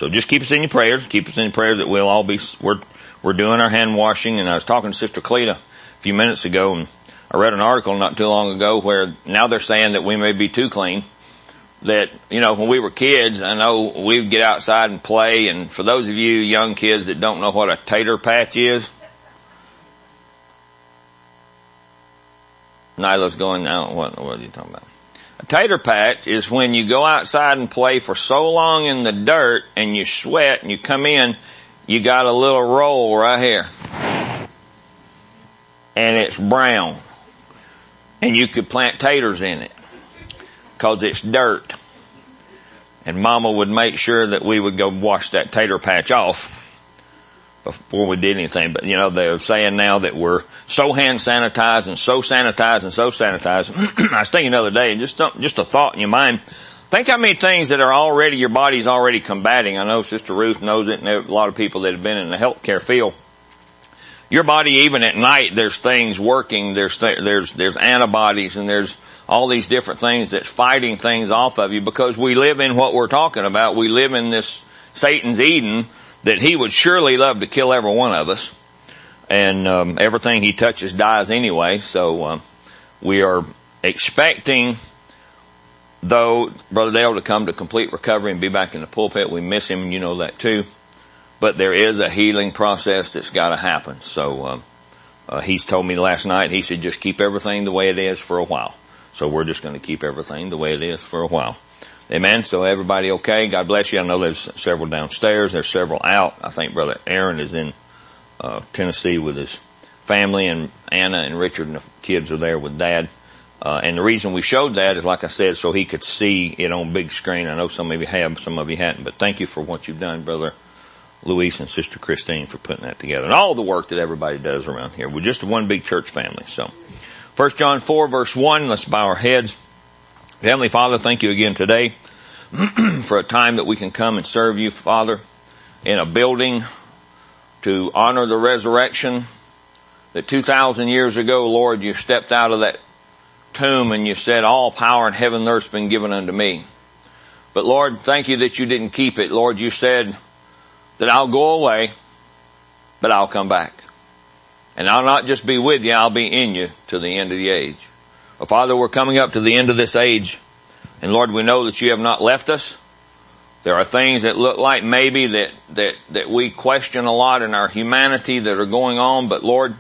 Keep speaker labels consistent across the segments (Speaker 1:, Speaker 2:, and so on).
Speaker 1: So just keep us in your prayers. Keep us in your prayers that we'll all be, we're doing our hand washing. And I was talking to Sister Cleta a few minutes ago, and I read an article not too long ago where now they're saying that we may be too clean. That, when we were kids, I know we'd get outside and play, and for those of you young kids that don't know what a tater patch is, Nyla's going, what are you talking about? A tater patch is when you go outside and play for so long in the dirt and you sweat and you come in, you got a little roll right here. And it's brown. And you could plant taters in it. 'Cause it's dirt. And Mama would make sure that we would go wash that tater patch off before we did anything. But they're saying now that we're so hand sanitized and so sanitized and so sanitized. I was thinking the other day, just a thought in your mind. Think how many things that are already, your body's already combating. I know Sister Ruth knows it, and a lot of people that have been in the healthcare field. Your body, even at night, there's things working, there's antibodies, and there's all these different things that's fighting things off of you, because we live in what we're talking about. We live in this Satan's Eden that he would surely love to kill every one of us. And everything he touches dies anyway. So we are expecting, though, Brother Dale to come to complete recovery and be back in the pulpit. We miss him, and you know that too. But there is a healing process that's got to happen. So he's told me last night, he said, just keep everything the way it is for a while. So we're just going to keep everything the way it is for a while. Amen. So everybody okay? God bless you. I know there's several downstairs. There's several out. I think Brother Aaron is in Tennessee with his family, and Anna and Richard and the kids are there with Dad. And the reason we showed that is, like I said, so he could see it on big screen. I know some of you have, some of you hadn't, but thank you for what you've done, Brother Luis and Sister Christine, for putting that together. And all the work that everybody does around here. We're just one big church family. So 1 John 4 verse 1, let's bow our heads. Heavenly Father, thank you again today for a time that we can come and serve you, Father, in a building to honor the resurrection that 2,000 years ago, Lord, you stepped out of that tomb and you said, all power in heaven and earth has been given unto me. But Lord, thank you that you didn't keep it. Lord, you said that I'll go away, but I'll come back. And I'll not just be with you, I'll be in you to the end of the age. Well, Father, we're coming up to the end of this age. And Lord, we know that you have not left us. There are things that look like maybe that we question a lot in our humanity that are going on. But Lord,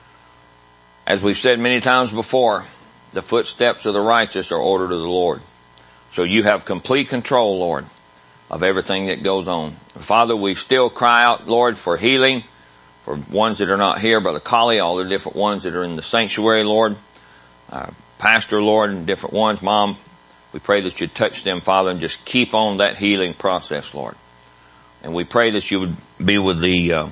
Speaker 1: as we've said many times before, the footsteps of the righteous are ordered of the Lord. So you have complete control, Lord, of everything that goes on. Father, we still cry out, Lord, for healing, for ones that are not here, Brother Collie, all the different ones that are in the sanctuary, Lord. Pastor, Lord, and different ones. Mom, we pray that you'd touch them, Father, and just keep on that healing process, Lord. And we pray that you would be with the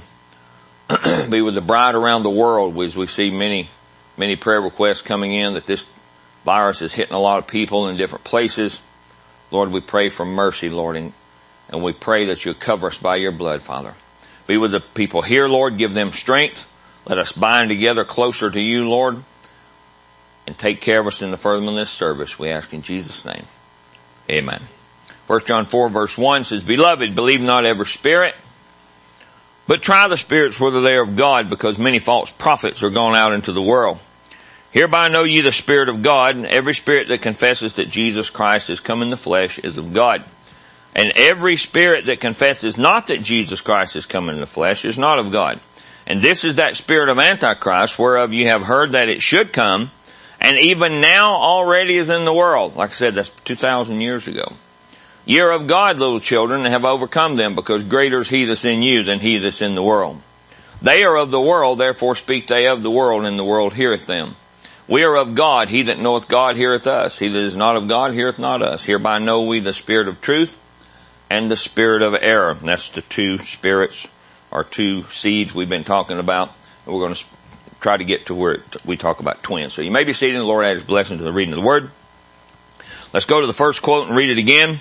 Speaker 1: bride around the world, as we see many prayer requests coming in, that this virus is hitting a lot of people in different places. Lord, we pray for mercy, Lord, and we pray that you'll cover us by your blood, Father. Be with the people here, Lord. Give them strength. Let us bind together closer to you, Lord. And take care of us in the furtherance of this service. We ask in Jesus' name. Amen. 1 John 4 verse 1 says, Beloved, believe not every spirit, but try the spirits whether they are of God, because many false prophets are gone out into the world. Hereby know ye the Spirit of God, and every spirit that confesses that Jesus Christ is come in the flesh is of God. And every spirit that confesses not that Jesus Christ is come in the flesh is not of God. And this is that spirit of Antichrist, whereof you have heard that it should come, and even now already is in the world. Like I said, that's 2,000 years ago. Ye are of God, little children, and have overcome them, because greater is he that's in you than he that's in the world. They are of the world, therefore speak they of the world, and the world heareth them. We are of God, he that knoweth God heareth us. He that is not of God heareth not us. Hereby know we the spirit of truth and the spirit of error. And that's the two spirits, or two seeds we've been talking about. And we're going to try to get to where we talk about twins. So you may be seated, and the Lord add his blessing to the reading of the word. Let's go to the first quote and read it again.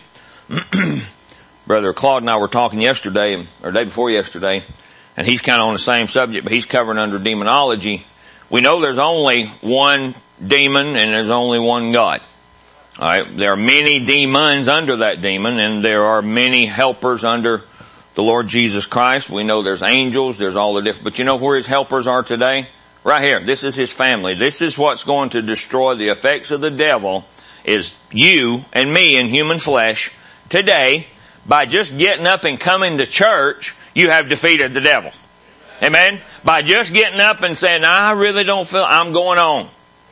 Speaker 1: Brother Claude and I were talking yesterday, or day before yesterday, and he's kind of on the same subject, but he's covering under demonology. We know there's only one demon and there's only one God. Alright, there are many demons under that demon, and there are many helpers under the Lord Jesus Christ. We know there's angels, there's all the different, but you know where his helpers are today? Right here. This is his family. This is what's going to destroy the effects of the devil, is you and me in human flesh today. By just getting up and coming to church, you have defeated the devil. Amen? By just getting up and saying, I really don't feel, I'm going on.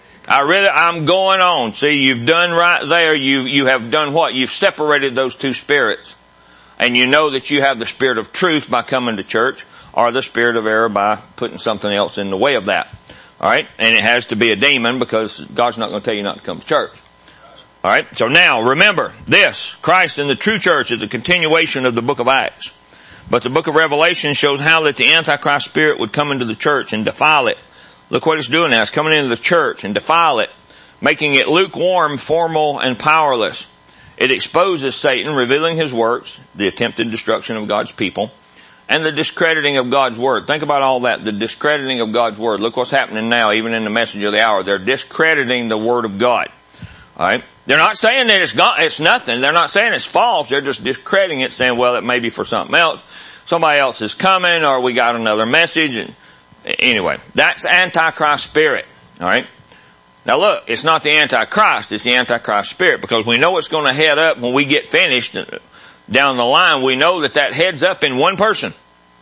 Speaker 1: I'm going on. See, you've done right there. You have done what? You've separated those two spirits. And you know that you have the spirit of truth by coming to church, or the spirit of error by putting something else in the way of that. Alright? And it has to be a demon, because God's not going to tell you not to come to church. Alright? So now, remember, this, Christ in the true church, is a continuation of the book of Acts. But the book of Revelation shows how that the Antichrist spirit would come into the church and defile it. Look what it's doing now. It's coming into the church and defile it, making it lukewarm, formal, and powerless. It exposes Satan, revealing his works, the attempted destruction of God's people, and the discrediting of God's word. Think about all that, the discrediting of God's word. Look what's happening now, even in the message of the hour. They're discrediting the word of God. Alright? They're not saying that it's nothing. They're not saying it's false. They're just discrediting it, saying, well, it may be for something else. Somebody else is coming, or we got another message. And anyway, that's Antichrist spirit. Alright? Now look, it's not the Antichrist, it's the Antichrist spirit, because we know it's going to head up when we get finished down the line. We know that heads up in one person.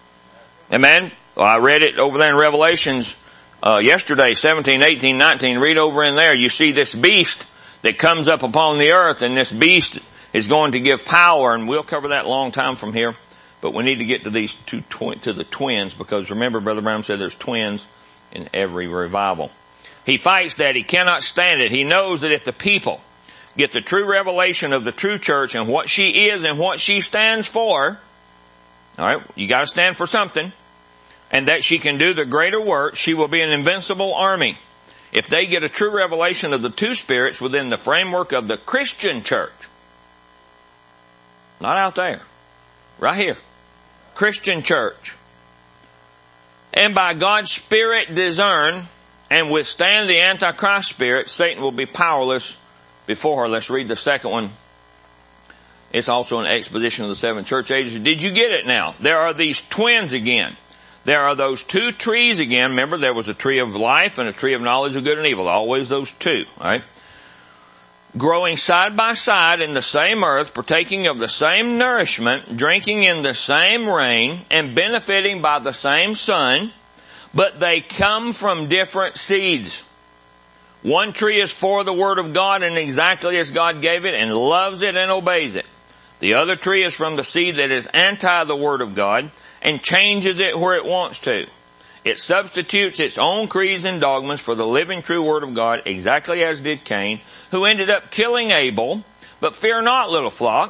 Speaker 1: Amen? Well, I read it over there in Revelations yesterday, 17, 18, 19. Read over in there. You see this beast that comes up upon the earth, and this beast is going to give power, and we'll cover that a long time from here. But we need to get to these to the twins, because remember, Brother Branham said there's twins in every revival. He fights that. He cannot stand it. He knows that if the people get the true revelation of the true church and what she is and what she stands for, alright, you gotta stand for something, and that she can do the greater work, she will be an invincible army. If they get a true revelation of the two spirits within the framework of the Christian church, not out there, right here, Christian church, and by God's Spirit discern and withstand the Antichrist spirit, Satan will be powerless before her. Let's read the second one. It's also an exposition of the seven church ages. Did you get it now? There are these twins again. There are those two trees again. Remember, there was a tree of life and a tree of knowledge of good and evil. Always those two, right? Growing side by side in the same earth, partaking of the same nourishment, drinking in the same rain, and benefiting by the same sun, but they come from different seeds. One tree is for the Word of God and exactly as God gave it and loves it and obeys it. The other tree is from the seed that is anti the Word of God and changes it where it wants to. It substitutes its own creeds and dogmas for the living true Word of God, exactly as did Cain, who ended up killing Abel. But fear not, little flock.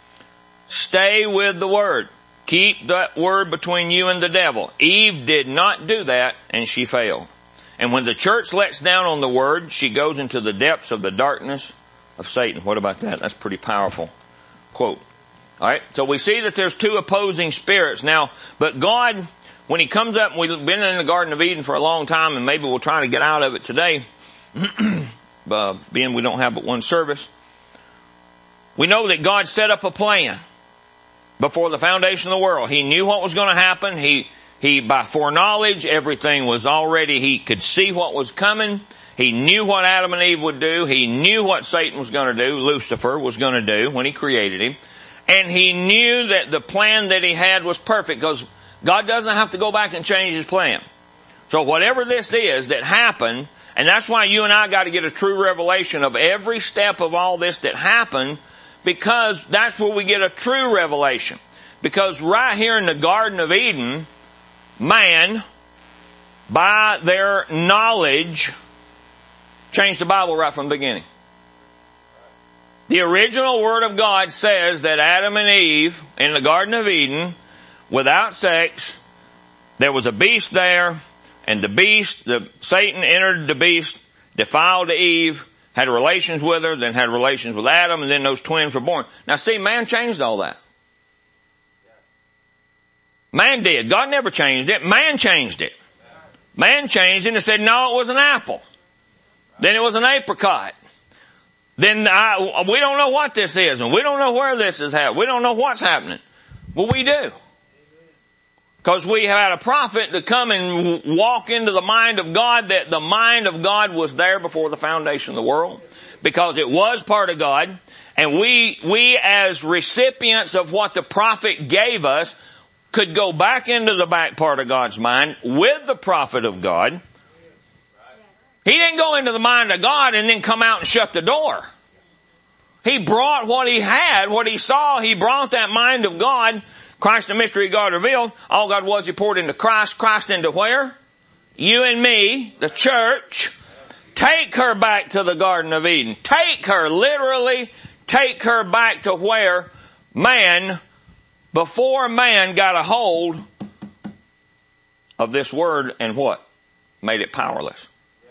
Speaker 1: Stay with the Word. Keep that word between you and the devil. Eve did not do that, and she failed. And when the church lets down on the word, she goes into the depths of the darkness of Satan. What about that? That's a pretty powerful quote. Alright, so we see that there's two opposing spirits. Now, but God, when He comes up, and we've been in the Garden of Eden for a long time, and maybe we'll try to get out of it today, being we don't have but one service. We know that God set up a plan before the foundation of the world. He knew what was going to happen. He by foreknowledge, everything was already, He could see what was coming. He knew what Adam and Eve would do. He knew what Satan was going to do, Lucifer was going to do when he created him. And He knew that the plan that He had was perfect, because God doesn't have to go back and change His plan. So whatever this is that happened, and that's why you and I got to get a true revelation of every step of all this that happened, because that's where we get a true revelation. Because right here in the Garden of Eden, man, by their knowledge, changed the Bible right from the beginning. The original Word of God says that Adam and Eve in the Garden of Eden, without sex, there was a beast there, and Satan entered the beast, defiled Eve, had relations with her, then had relations with Adam, and then those twins were born. Now see, man changed all that. Man did. God never changed it. Man changed it. Man changed it and said, no, it was an apple. Then it was an apricot. Then we don't know what this is, and we don't know where this is happening. We don't know what's happening. Well, we do. Because we had a prophet to come and walk into the mind of God, that the mind of God was there before the foundation of the world. Because it was part of God. And we as recipients of what the prophet gave us could go back into the back part of God's mind with the prophet of God. He didn't go into the mind of God and then come out and shut the door. He brought what he had, what he saw, he brought that mind of God. Christ, the mystery of God revealed. All God was, he poured into Christ. Christ into where? You and me, the church. Take her back to the Garden of Eden. Take her, literally, take her back to where man, before man got a hold of this word and what? Made it powerless.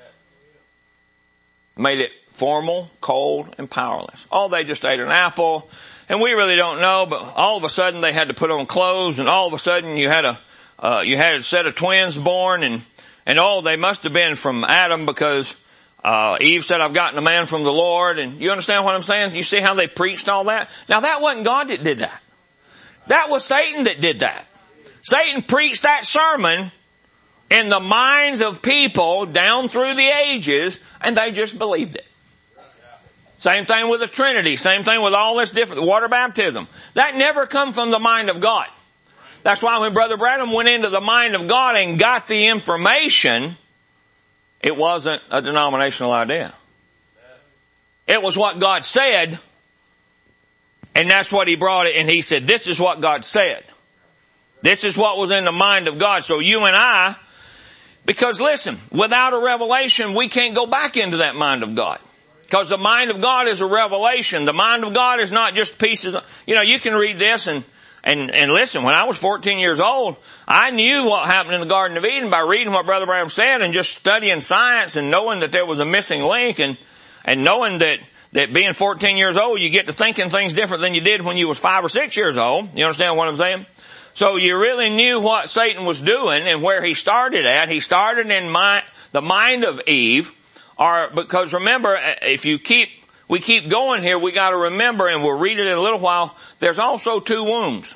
Speaker 1: Made it formal, cold, and powerless. Oh, they just ate an apple. And we really don't know, but all of a sudden they had to put on clothes, and all of a sudden you had a set of twins born, and they must have been from Adam, because Eve said, I've gotten a man from the Lord. And you understand what I'm saying? You see how they preached all that? Now that wasn't God that did that. That was Satan that did that. Satan preached that sermon in the minds of people down through the ages, and they just believed it. Same thing with the Trinity. Same thing with all this different, water baptism. That never come from the mind of God. That's why when Brother Branham went into the mind of God and got the information, it wasn't a denominational idea. It was what God said, and that's what he brought it, and he said, this is what God said. This is what was in the mind of God. So you and I, because listen, without a revelation, we can't go back into that mind of God. Because the mind of God is a revelation. The mind of God is not just pieces. You can read this and listen, when I was 14 years old, I knew what happened in the Garden of Eden by reading what Brother Branham said and just studying science and knowing that there was a missing link and knowing that being 14 years old, you get to thinking things different than you did when you was 5 or 6 years old. You understand what I'm saying? So you really knew what Satan was doing and where he started at. He started in the mind of Eve. Because remember, we keep going here, we gotta remember, and we'll read it in a little while, there's also 2 wombs.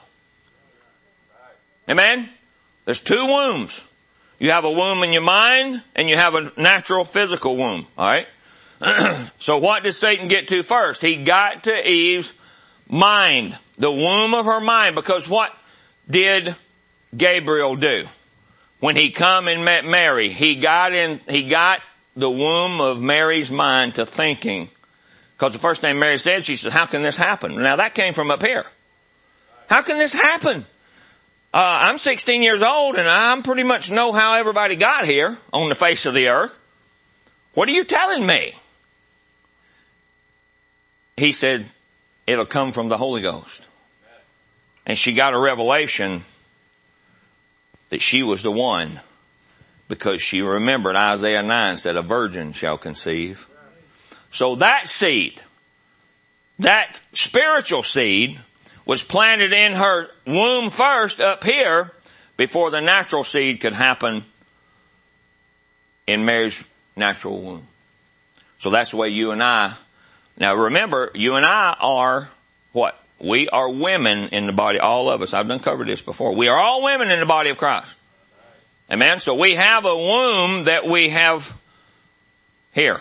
Speaker 1: Amen? There's 2 wombs. You have a womb in your mind, and you have a natural physical womb. Alright? So what did Satan get to first? He got to Eve's mind. The womb of her mind. Because what did Gabriel do? When he come and met Mary, he got the womb of Mary's mind to thinking. Because the first thing Mary said, she said, how can this happen? Now that came from up here. How can this happen? I'm 16 years old and I pretty much know how everybody got here on the face of the earth. What are you telling me? He said, it'll come from the Holy Ghost. And she got a revelation that she was the one, because she remembered Isaiah 9 said, a virgin shall conceive. So that seed, that spiritual seed, was planted in her womb first up here before the natural seed could happen in Mary's natural womb. So that's the way you and I, now remember, you and I are what? We are women in the body, all of us. I've done covered this before. We are all women in the body of Christ. Amen? So we have a womb that we have here.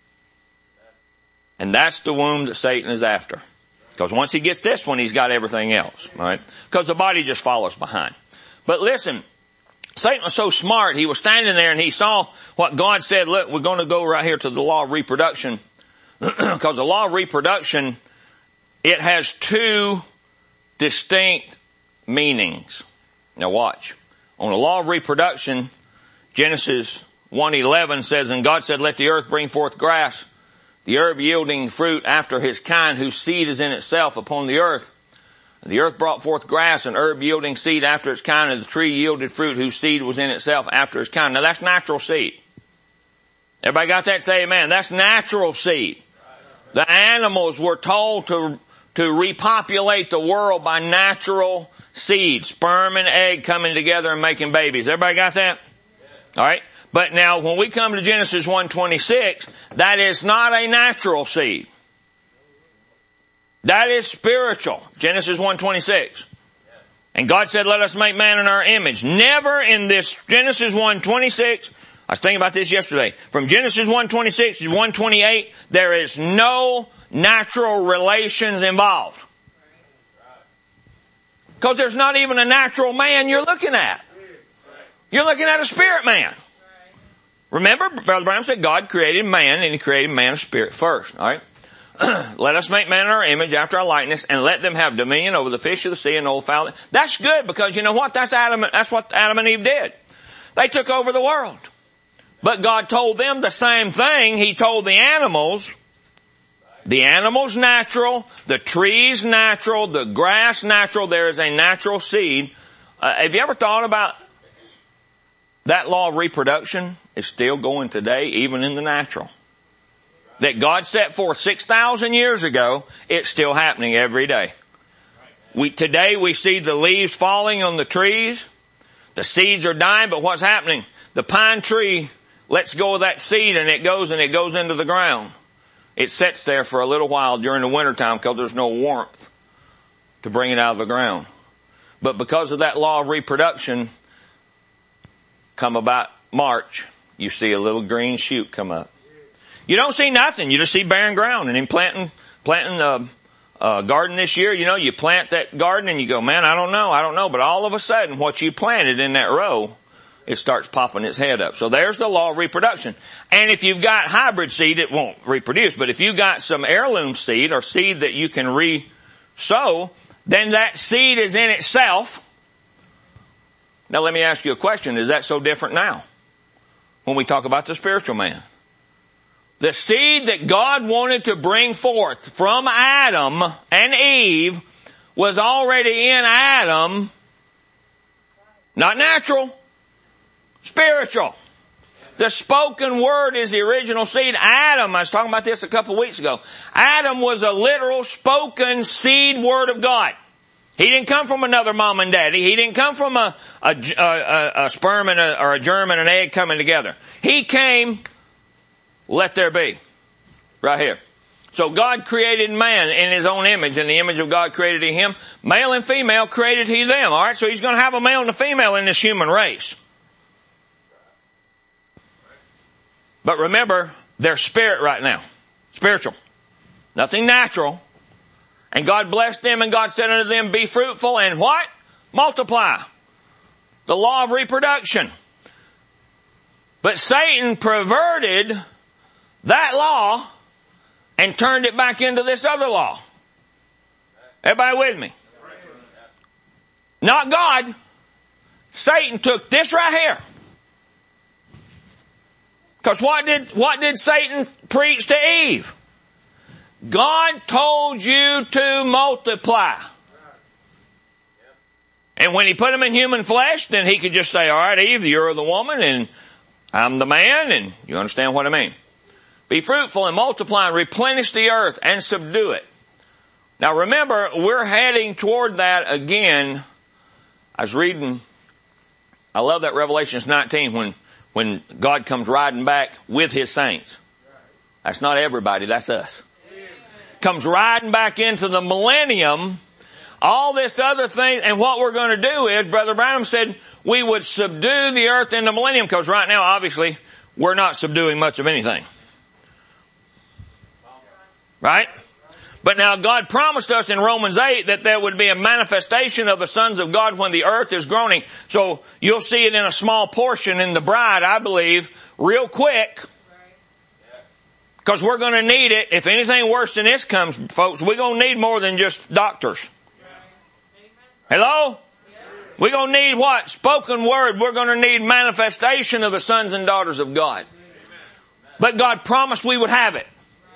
Speaker 1: And that's the womb that Satan is after. Because once he gets this one, he's got everything else. Right? Because the body just follows behind. But listen, Satan was so smart, he was standing there and he saw what God said. Look, we're going to go right here to the law of reproduction. Because the law of reproduction, it has 2 distinct meanings. Now watch. On the law of reproduction, Genesis 1:11 says, and God said, let the earth bring forth grass, the herb yielding fruit after his kind, whose seed is in itself upon the earth. The earth brought forth grass, and herb yielding seed after its kind, and the tree yielded fruit whose seed was in itself after its kind. Now that's natural seed. Everybody got that? Say amen. That's natural seed. The animals were told to repopulate the world by natural seed, sperm and egg coming together and making babies. Everybody got that? All right. But now when we come to Genesis 1:26, that is not a natural seed. That is spiritual. Genesis 1:26. And God said, let us make man in our image. Never in this Genesis 1:26, I was thinking about this yesterday. From Genesis 1:26 to 1:28, there is no natural relations involved. Because there's not even a natural man you're looking at. You're looking at a spirit man. Remember, Brother Branham said God created man, and He created man of spirit first. All right? Let us make man in our image after our likeness, and let them have dominion over the fish of the sea and all fowl. That's good, because you know what? That's what Adam and Eve did. They took over the world. But God told them the same thing He told the animals. The animals natural, the trees natural, the grass natural. There is a natural seed. Have you ever thought about that law of reproduction is still going today, even in the natural? That God set forth 6,000 years ago, it's still happening every day. Today we see the leaves falling on the trees. The seeds are dying, but what's happening? The pine tree lets go of that seed and it goes into the ground. It sits there for a little while during the wintertime because there's no warmth to bring it out of the ground. But because of that law of reproduction, come about March, you see a little green shoot come up. You don't see nothing. You just see barren ground. And in planting a garden this year, you know, you plant that garden and you go, man, I don't know. But all of a sudden, what you planted in that row, it starts popping its head up. So there's the law of reproduction. And if you've got hybrid seed, it won't reproduce. But if you've got some heirloom seed or seed that you can re-sow, then that seed is in itself. Now let me ask you a question. Is that so different now when we talk about the spiritual man? The seed that God wanted to bring forth from Adam and Eve was already in Adam, not natural, spiritual. The spoken word is the original seed. Adam, I was talking about this a couple of weeks ago. Adam was a literal spoken seed word of God. He didn't come from another mom and daddy. He didn't come from a sperm or a germ and an egg coming together. He came, let there be. Right here. So God created man in His own image. In the image of God created He him. Male and female created He them. Alright, so He's going to have a male and a female in this human race. But remember, they're spirit right now. Spiritual. Nothing natural. And God blessed them, and God said unto them, be fruitful and what? Multiply. The law of reproduction. But Satan perverted that law and turned it back into this other law. Everybody with me? Not God. Satan took this right here. Because what did Satan preach to Eve? God told you to multiply. And when He put him in human flesh, then He could just say, all right, Eve, you're the woman and I'm the man, and you understand what I mean. Be fruitful and multiply and replenish the earth and subdue it. Now remember, we're heading toward that again. I was reading, I love that Revelation 19 when God comes riding back with His saints. That's not everybody, that's us. Comes riding back into the millennium, all this other thing, and what we're going to do is, Brother Branham said, we would subdue the earth in the millennium, because right now, obviously, we're not subduing much of anything. Right? But now God promised us in Romans 8 that there would be a manifestation of the sons of God when the earth is groaning. So you'll see it in a small portion in the bride, I believe, real quick. Because we're going to need it. If anything worse than this comes, folks, we're going to need more than just doctors. Hello? We're going to need what? Spoken word. We're going to need manifestation of the sons and daughters of God. But God promised we would have it.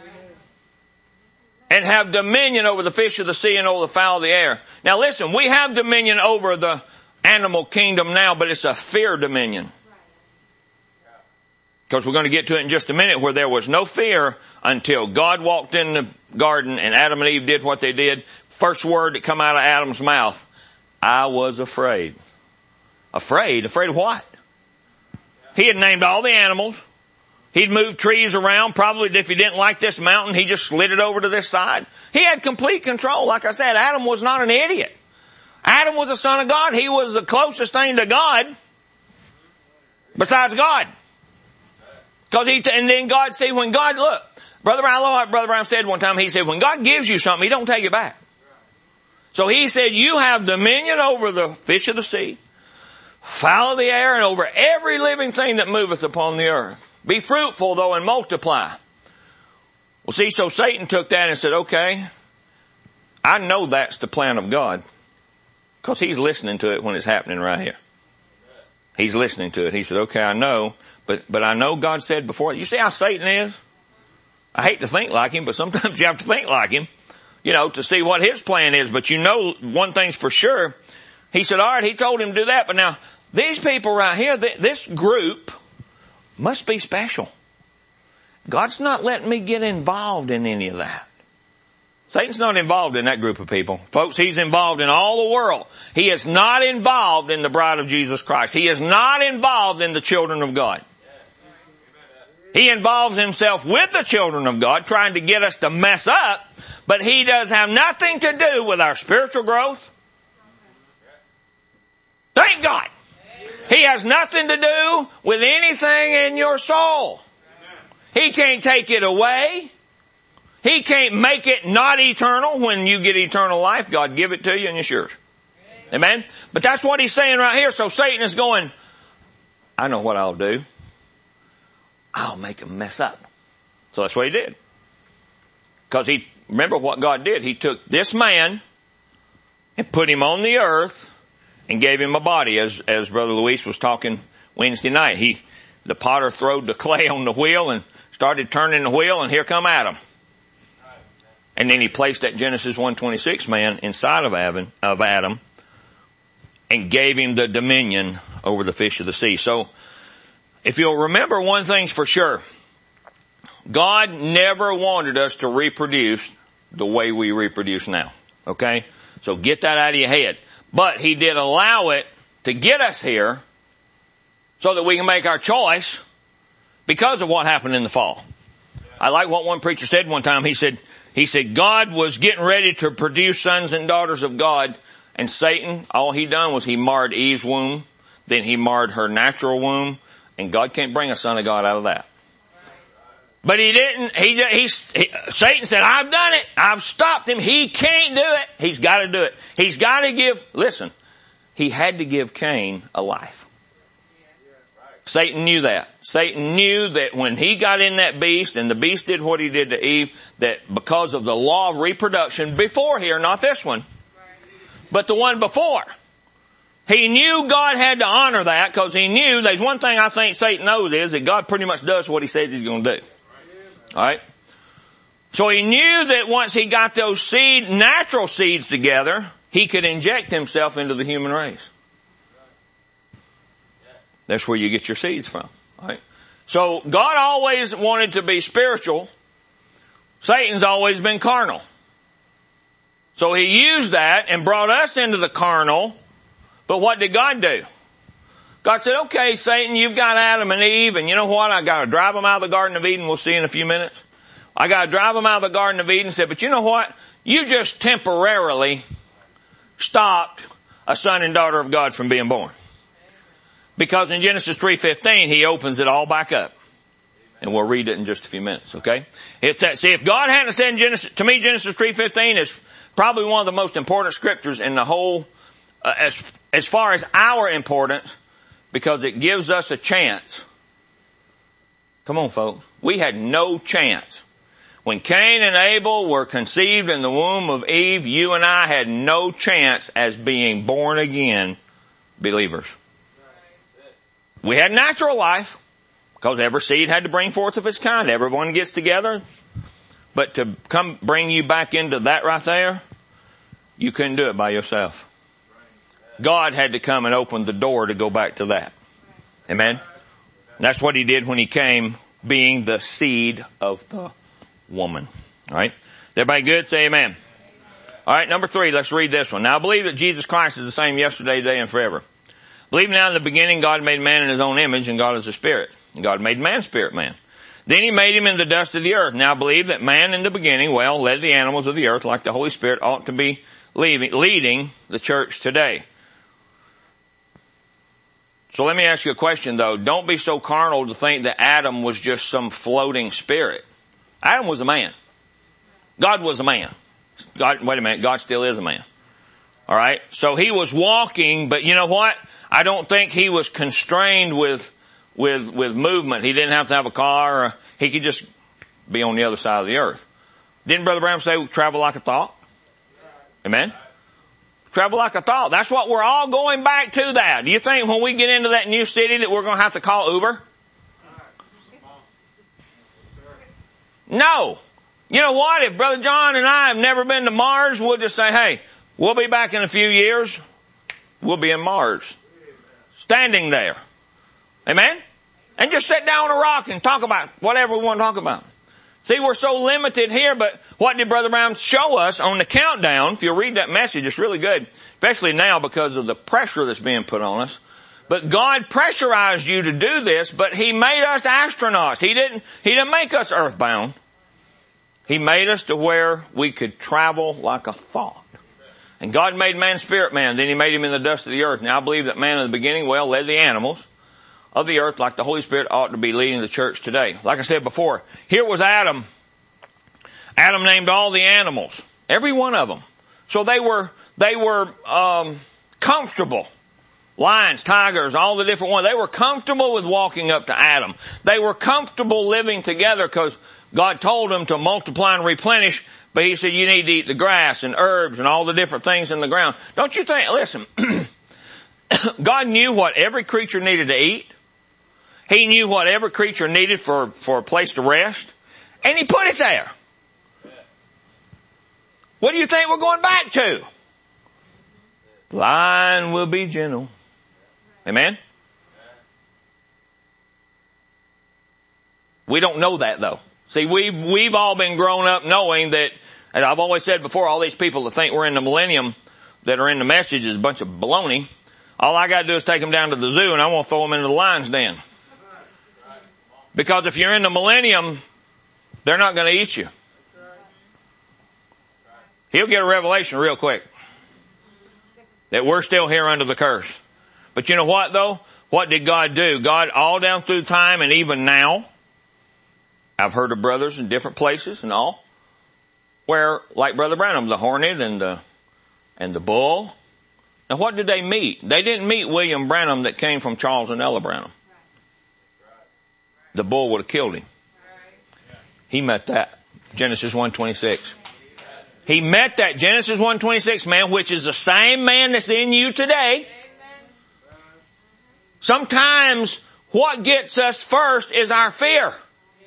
Speaker 1: And have dominion over the fish of the sea and over the fowl of the air. Now listen, we have dominion over the animal kingdom now, but it's a fear dominion. Because we're going to get to it in just a minute, where there was no fear until God walked in the garden and Adam and Eve did what they did. First word that come out of Adam's mouth, I was afraid. Afraid? Afraid of what? He had named all the animals. He'd moved trees around. Probably if he didn't like this mountain, he just slid it over to this side. He had complete control. Like I said, Adam was not an idiot. Adam was a son of God. He was the closest thing to God besides God. And then God said, when God, look, Brother Brown said one time, he said, when God gives you something, He don't take it back. So He said, you have dominion over the fish of the sea, fowl of the air, and over every living thing that moveth upon the earth. Be fruitful, though, and multiply. Well, see, so Satan took that and said, okay, I know that's the plan of God, because he's listening to it when it's happening right here. He's listening to it. He said, okay, I know, but I know God said before. You see how Satan is? I hate to think like him, but sometimes you have to think like him, to see what his plan is. But one thing's for sure. He said, all right, He told him to do that. But now, these people right here, this group must be special. God's not letting me get involved in any of that. Satan's not involved in that group of people. Folks, he's involved in all the world. He is not involved in the bride of Jesus Christ. He is not involved in the children of God. He involves himself with the children of God, trying to get us to mess up, but he does have nothing to do with our spiritual growth. Thank God. He has nothing to do with anything in your soul. He can't take it away. He can't make it not eternal. When you get eternal life, God give it to you and it's yours. Amen? But that's what He's saying right here. So Satan is going, I know what I'll do. I'll make him mess up. So that's what he did. Because remember what God did. He took this man and put him on the earth and gave him a body. As Brother Luis was talking Wednesday night, the potter throwed the clay on the wheel and started turning the wheel, and here come Adam. And then He placed that Genesis 1:26 man inside of Adam and gave him the dominion over the fish of the sea. So, if you'll remember one thing's for sure, God never wanted us to reproduce the way we reproduce now. Okay? So get that out of your head. But He did allow it to get us here so that we can make our choice because of what happened in the fall. I like what one preacher said one time. He said, God was getting ready to produce sons and daughters of God, and Satan, all he done was he marred Eve's womb, then he marred her natural womb, and God can't bring a son of God out of that. But he didn't, Satan said, I've done it. I've stopped him. He can't do it. He's got to do it. He's got to he had to give Cain a life. Satan knew that. Satan knew that when he got in that beast and the beast did what he did to Eve, that because of the law of reproduction before here, not this one, but the one before, he knew God had to honor that, because he knew there's one thing I think Satan knows is that God pretty much does what He says He's going to do. Alright? So he knew that once he got those natural seeds together, he could inject himself into the human race. That's where you get your seeds from. Right? So God always wanted to be spiritual. Satan's always been carnal. So He used that and brought us into the carnal. But what did God do? God said, okay, Satan, you've got Adam and Eve, and you know what? I got to drive them out of the Garden of Eden. We'll see in a few minutes. I got to drive them out of the Garden of Eden. Said, but you know what? You just temporarily stopped a son and daughter of God from being born. Because in Genesis 3:15, He opens it all back up. And we'll read it in just a few minutes, okay? See, if God hadn't said Genesis 3:15 is probably one of the most important scriptures in the whole, as far as our importance, because it gives us a chance. Come on, folks. We had no chance. When Cain and Abel were conceived in the womb of Eve, you and I had no chance as being born again believers. We had natural life, because every seed had to bring forth of its kind. Everyone gets together. But to come bring you back into that right there, you couldn't do it by yourself. God had to come and open the door to go back to that. Amen? That's what He did when He came, being the seed of the woman. Alright? Everybody good? Say amen. Alright, number 3, let's read this one. Now I believe that Jesus Christ is the same yesterday, today, and forever. Believe now in the beginning God made man in His own image, and God is a spirit. And God made man spirit man. Then He made him in the dust of the earth. Now I believe that man in the beginning, led the animals of the earth like the Holy Spirit ought to be leading the church today. So let me ask you a question though. Don't be so carnal to think that Adam was just some floating spirit. Adam was a man. God was a man. Wait a minute, God still is a man. Alright? So he was walking, but you know what? I don't think he was constrained with movement. He didn't have to have a car, or he could just be on the other side of the earth. Didn't Brother Branham say travel like a thought? Amen? Travel like a thought. That's what we're all going back to that. Do you think when we get into that new city that we're going to have to call Uber? No. You know what? If Brother John and I have never been to Mars, we'll just say, hey, we'll be back in a few years. We'll be in Mars. Standing there. Amen? And just sit down on a rock and talk about whatever we want to talk about. See, we're so limited here, but what did Brother Brown show us on the countdown? If you'll read that message, it's really good. Especially now because of the pressure that's being put on us. But God pressurized you to do this, but He made us astronauts. He didn't make us earthbound. He made us to where we could travel like a thought. And God made man spirit man, then He made him in the dust of the earth. Now I believe that man in the beginning, led the animals of the earth like the Holy Spirit ought to be leading the church today. Like I said before, here was Adam. Adam named all the animals. Every one of them. So they were comfortable. Lions, tigers, all the different ones. They were comfortable with walking up to Adam. They were comfortable living together because God told them to multiply and replenish, but He said you need to eat the grass and herbs and all the different things in the ground. Don't you think, listen, God knew what every creature needed to eat. He knew what every creature needed for a place to rest. And He put it there. What do you think we're going back to? Lion will be gentle. Amen? We don't know that though. See, we've all been grown up knowing that, and I've always said before, all these people that think we're in the millennium that are in the message is a bunch of baloney. All I gotta do is take them down to the zoo and I won't throw them into the lion's den. Because if you're in the millennium, they're not going to eat you. He'll get a revelation real quick that we're still here under the curse. But you know what though? What did God do? God all down through time and even now, I've heard of brothers in different places and all, where like Brother Branham, the hornet and the bull. Now what did they meet? They didn't meet William Branham that came from Charles and Ella Branham. The bull would have killed him. He met that. Genesis 1:26. He met that Genesis 1:26 man, which is the same man that's in you today. Sometimes what gets us first is our fear.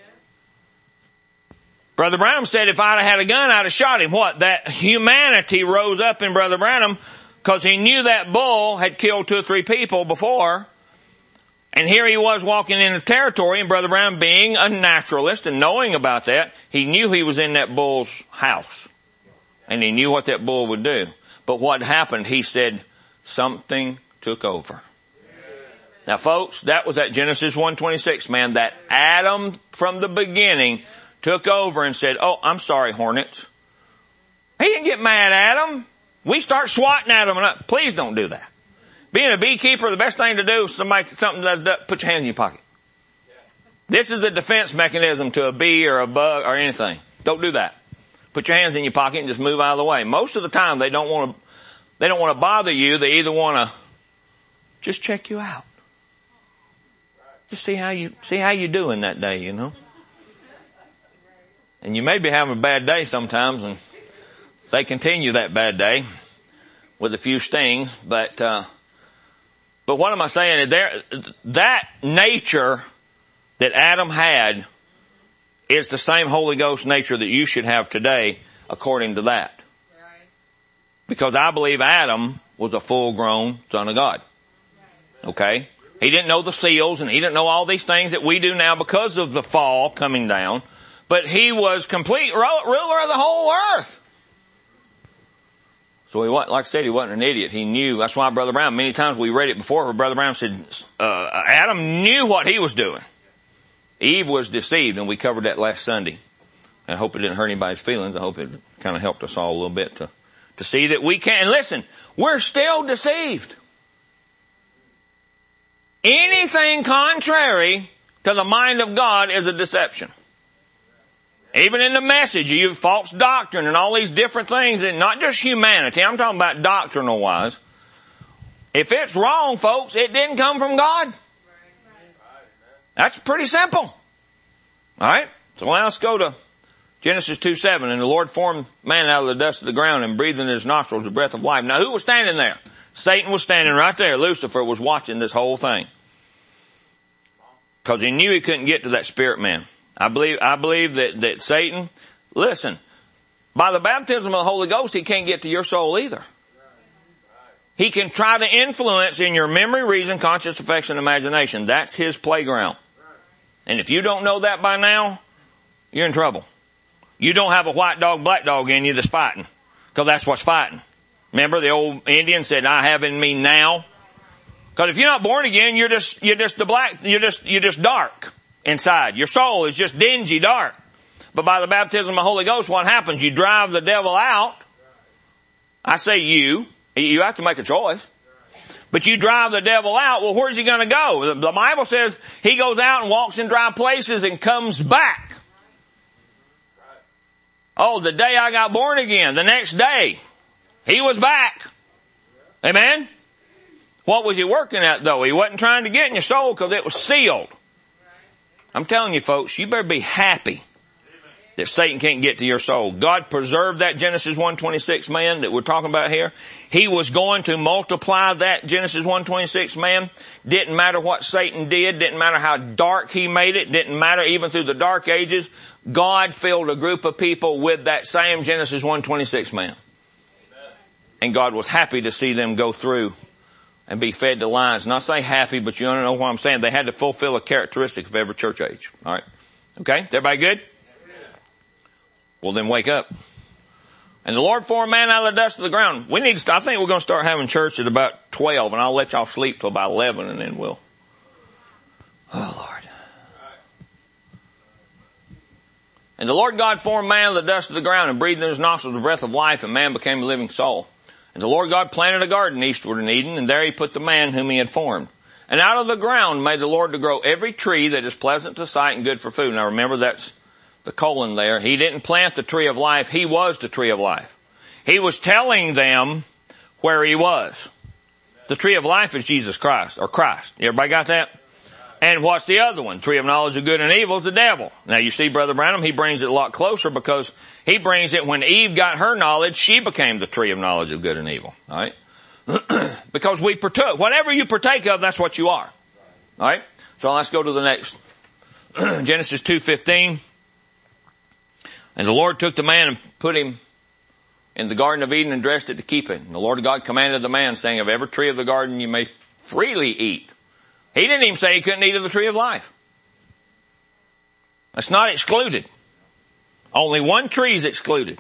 Speaker 1: Brother Branham said if I'd have had a gun, I'd have shot him. What? That humanity rose up in Brother Branham because he knew that bull had killed 2 or 3 people before. And here he was walking in the territory, and Brother Branham, being a naturalist and knowing about that, he knew he was in that bull's house. And he knew what that bull would do. But what happened, he said, something took over. Now folks, that was that Genesis 1:26 man, that Adam from the beginning took over and said, oh, I'm sorry, hornets. He didn't get mad at them. We start swatting at them. Please don't do that. Being a beekeeper, the best thing to do is something does, put your hand in your pocket. This is a defense mechanism to a bee or a bug or anything. Don't do that. Put your hands in your pocket and just move out of the way. Most of the time they don't want to bother you. They either want to just check you out. Just see how you doing that day, you know. And you may be having a bad day sometimes and they continue that bad day with a few stings, but what am I saying? That nature that Adam had is the same Holy Ghost nature that you should have today according to that. Because I believe Adam was a full-grown son of God. Okay? He didn't know the seals and he didn't know all these things that we do now because of the fall coming down. But he was complete ruler of the whole earth. So he wasn't, like I said, he wasn't an idiot. He knew. That's why Brother Brown, many times we read it before, where Brother Brown said, Adam knew what he was doing. Eve was deceived, and we covered that last Sunday. I hope it didn't hurt anybody's feelings. I hope it kind of helped us all a little bit to to see that we can. And listen, we're still deceived. Anything contrary to the mind of God is a deception. Even in the message, you have false doctrine and all these different things, and not just humanity. I'm talking about doctrinal wise. If it's wrong, folks, it didn't come from God. That's pretty simple. Alright? So now let's go to Genesis 2:7. And the Lord formed man out of the dust of the ground and breathed in his nostrils the breath of life. Now who was standing there? Satan was standing right there. Lucifer was watching this whole thing. Because he knew he couldn't get to that spirit man. I believe that Satan, listen, by the baptism of the Holy Ghost, he can't get to your soul either. He can try to influence in your memory, reason, conscious, affection, imagination. That's his playground. And if you don't know that by now, you're in trouble. You don't have a white dog, black dog in you that's fighting. Because that's what's fighting. Remember the old Indian said, I have in me now. Because if you're not born again, you're just dark inside. Your soul is just dingy dark. But by the baptism of the Holy Ghost, what happens? You drive the devil out. I say you have to make a choice. But you drive the devil out, well, where's he going to go? The Bible says he goes out and walks in dry places and comes back. Oh, the day I got born again, the next day, he was back. Amen? What was he working at though? He wasn't trying to get in your soul because it was sealed. I'm telling you folks, you better be happy that Satan can't get to your soul. God preserved that Genesis 1:26 man that we're talking about here. He was going to multiply that Genesis 1:26 man. Didn't matter what Satan did. Didn't matter how dark he made it. Didn't matter even through the dark ages. God filled a group of people with that same Genesis 1:26 man. And God was happy to see them go through and be fed to lions. Not say happy, but you don't know what I'm saying. They had to fulfill a characteristic of every church age. All right. Okay? Everybody good? Well, then wake up. And the Lord formed man out of the dust of the ground. I think we're going to start having church at about 12, and I'll let y'all sleep till about 11, and then we'll. Oh, Lord. And the Lord God formed man out of the dust of the ground and breathed in his nostrils the breath of life, and man became a living soul. And the Lord God planted a garden eastward in Eden, and there he put the man whom he had formed. And out of the ground made the Lord to grow every tree that is pleasant to sight and good for food. Now remember, that's the colon there. He didn't plant the tree of life. He was the tree of life. He was telling them where he was. The tree of life is Jesus Christ, or Christ. Everybody got that? And what's the other one? Tree of knowledge of good and evil is the devil. Now you see Brother Branham, he brings it a lot closer because he brings it when Eve got her knowledge, she became the tree of knowledge of good and evil. Alright? Because we partook. Whatever you partake of, that's what you are. Alright? So let's go to the next. Genesis 2:15. And the Lord took the man and put him in the Garden of Eden and dressed it to keep it. And the Lord God commanded the man, saying, of every tree of the garden you may freely eat. He didn't even say he couldn't eat of the tree of life. That's not excluded. Only one tree is excluded.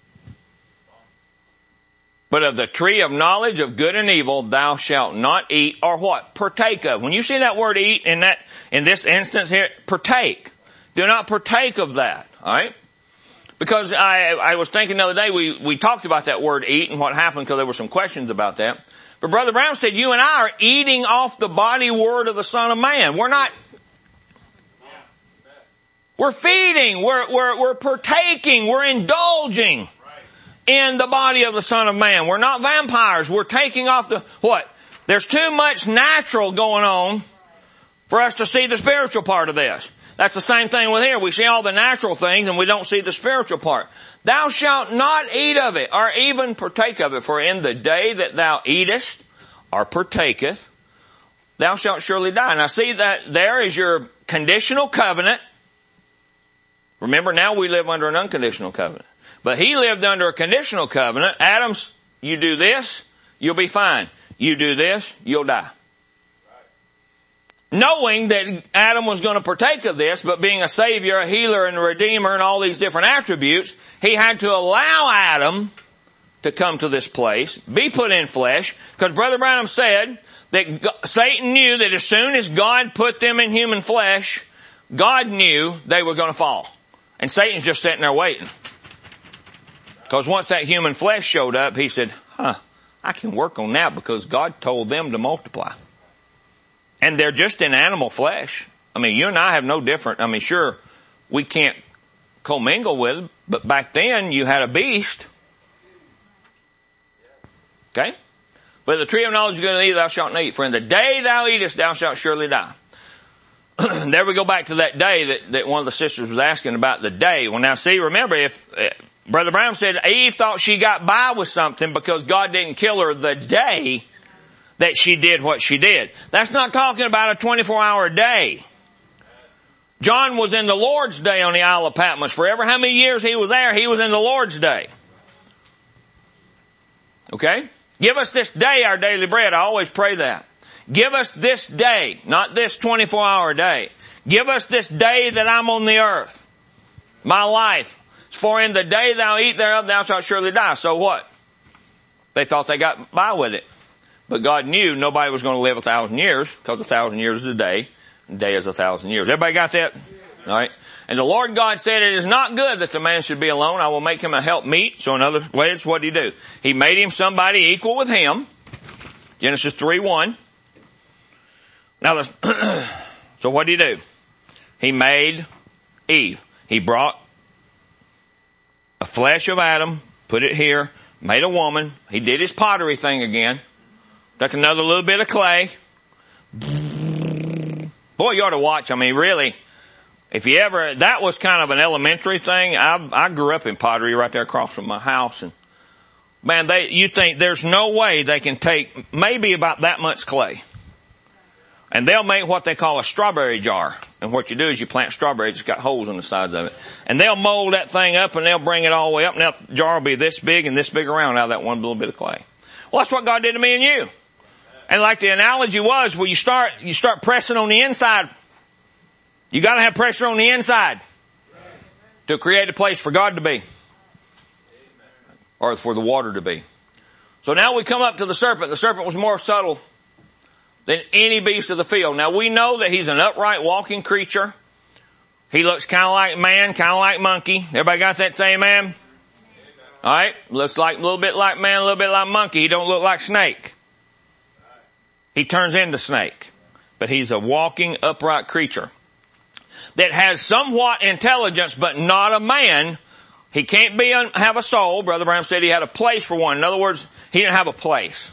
Speaker 1: But of the tree of knowledge of good and evil thou shalt not eat, or what? Partake of. When you see that word eat in this instance here, partake. Do not partake of that. Alright? Because I was thinking the other day, we talked about that word eat and what happened because there were some questions about that. But Brother Brown said you and I are eating off the body word of the Son of Man. We're not, we're feeding, we're partaking, we're indulging in the body of the Son of Man. We're not vampires. We're taking off the, what? There's too much natural going on for us to see the spiritual part of this. That's the same thing with here. We see all the natural things and we don't see the spiritual part. Thou shalt not eat of it or even partake of it, for in the day that thou eatest or partaketh, thou shalt surely die. Now see that there is your conditional covenant. Remember, now we live under an unconditional covenant. But he lived under a conditional covenant. Adam's, you do this, you'll be fine. You do this, you'll die. Knowing that Adam was going to partake of this, but being a savior, a healer, and a redeemer, and all these different attributes, he had to allow Adam to come to this place, be put in flesh, because Brother Branham said that Satan knew that as soon as God put them in human flesh, God knew they were going to fall. And Satan's just sitting there waiting. Because once that human flesh showed up, he said, I can work on that because God told them to multiply. And they're just in animal flesh. I mean, you and I have no different. I mean, sure, we can't commingle with them, but back then you had a beast. Okay? But the tree of knowledge of good and evil thou shalt not eat, for in the day thou eatest thou shalt surely die. There we go back to that day that one of the sisters was asking about the day. Well, now see, remember, if Brother Brown said Eve thought she got by with something because God didn't kill her the day that she did what she did. That's not talking about a 24-hour day. John was in the Lord's day on the Isle of Patmos. Forever how many years he was there, he was in the Lord's day. Okay? Give us this day our daily bread. I always pray that. Give us this day, not this 24-hour day. Give us this day that I'm on the earth. My life. For in the day thou eat thereof, thou shalt surely die. So what? They thought they got by with it. But God knew nobody was going to live 1,000 years, because 1,000 years is a day, and a day is 1,000 years. Everybody got that? All right. And the Lord God said, it is not good that the man should be alone. I will make him a helpmeet. So in other words, what did he do? He made him somebody equal with him. Genesis 3:1. Now, so what did he do? He made Eve. He brought a flesh of Adam, put it here, made a woman. He did his pottery thing again. Took another little bit of clay. Boy, you ought to watch. I mean, really, if you ever, that was kind of an elementary thing. I grew up in pottery right there across from my house, and man, you think there's no way they can take maybe about that much clay. And they'll make what they call a strawberry jar. And what you do is you plant strawberries, it's got holes on the sides of it. And they'll mold that thing up and they'll bring it all the way up. Now the jar will be this big and this big around out of that one little bit of clay. Well, that's what God did to me and you. And like the analogy was, well, you start pressing on the inside. You gotta have pressure on the inside to create a place for God to be. Or for the water to be. So now we come up to the serpent. The serpent was more subtle than any beast of the field. Now we know that he's an upright walking creature. He looks kind of like man, kind of like monkey. Everybody got that? Say amen. Alright? Looks like a little bit like man, a little bit like monkey. He don't look like snake. He turns into snake. But he's a walking upright creature that has somewhat intelligence, but not a man. He can't have a soul. Brother Brown said he had a place for one. In other words, he didn't have a place.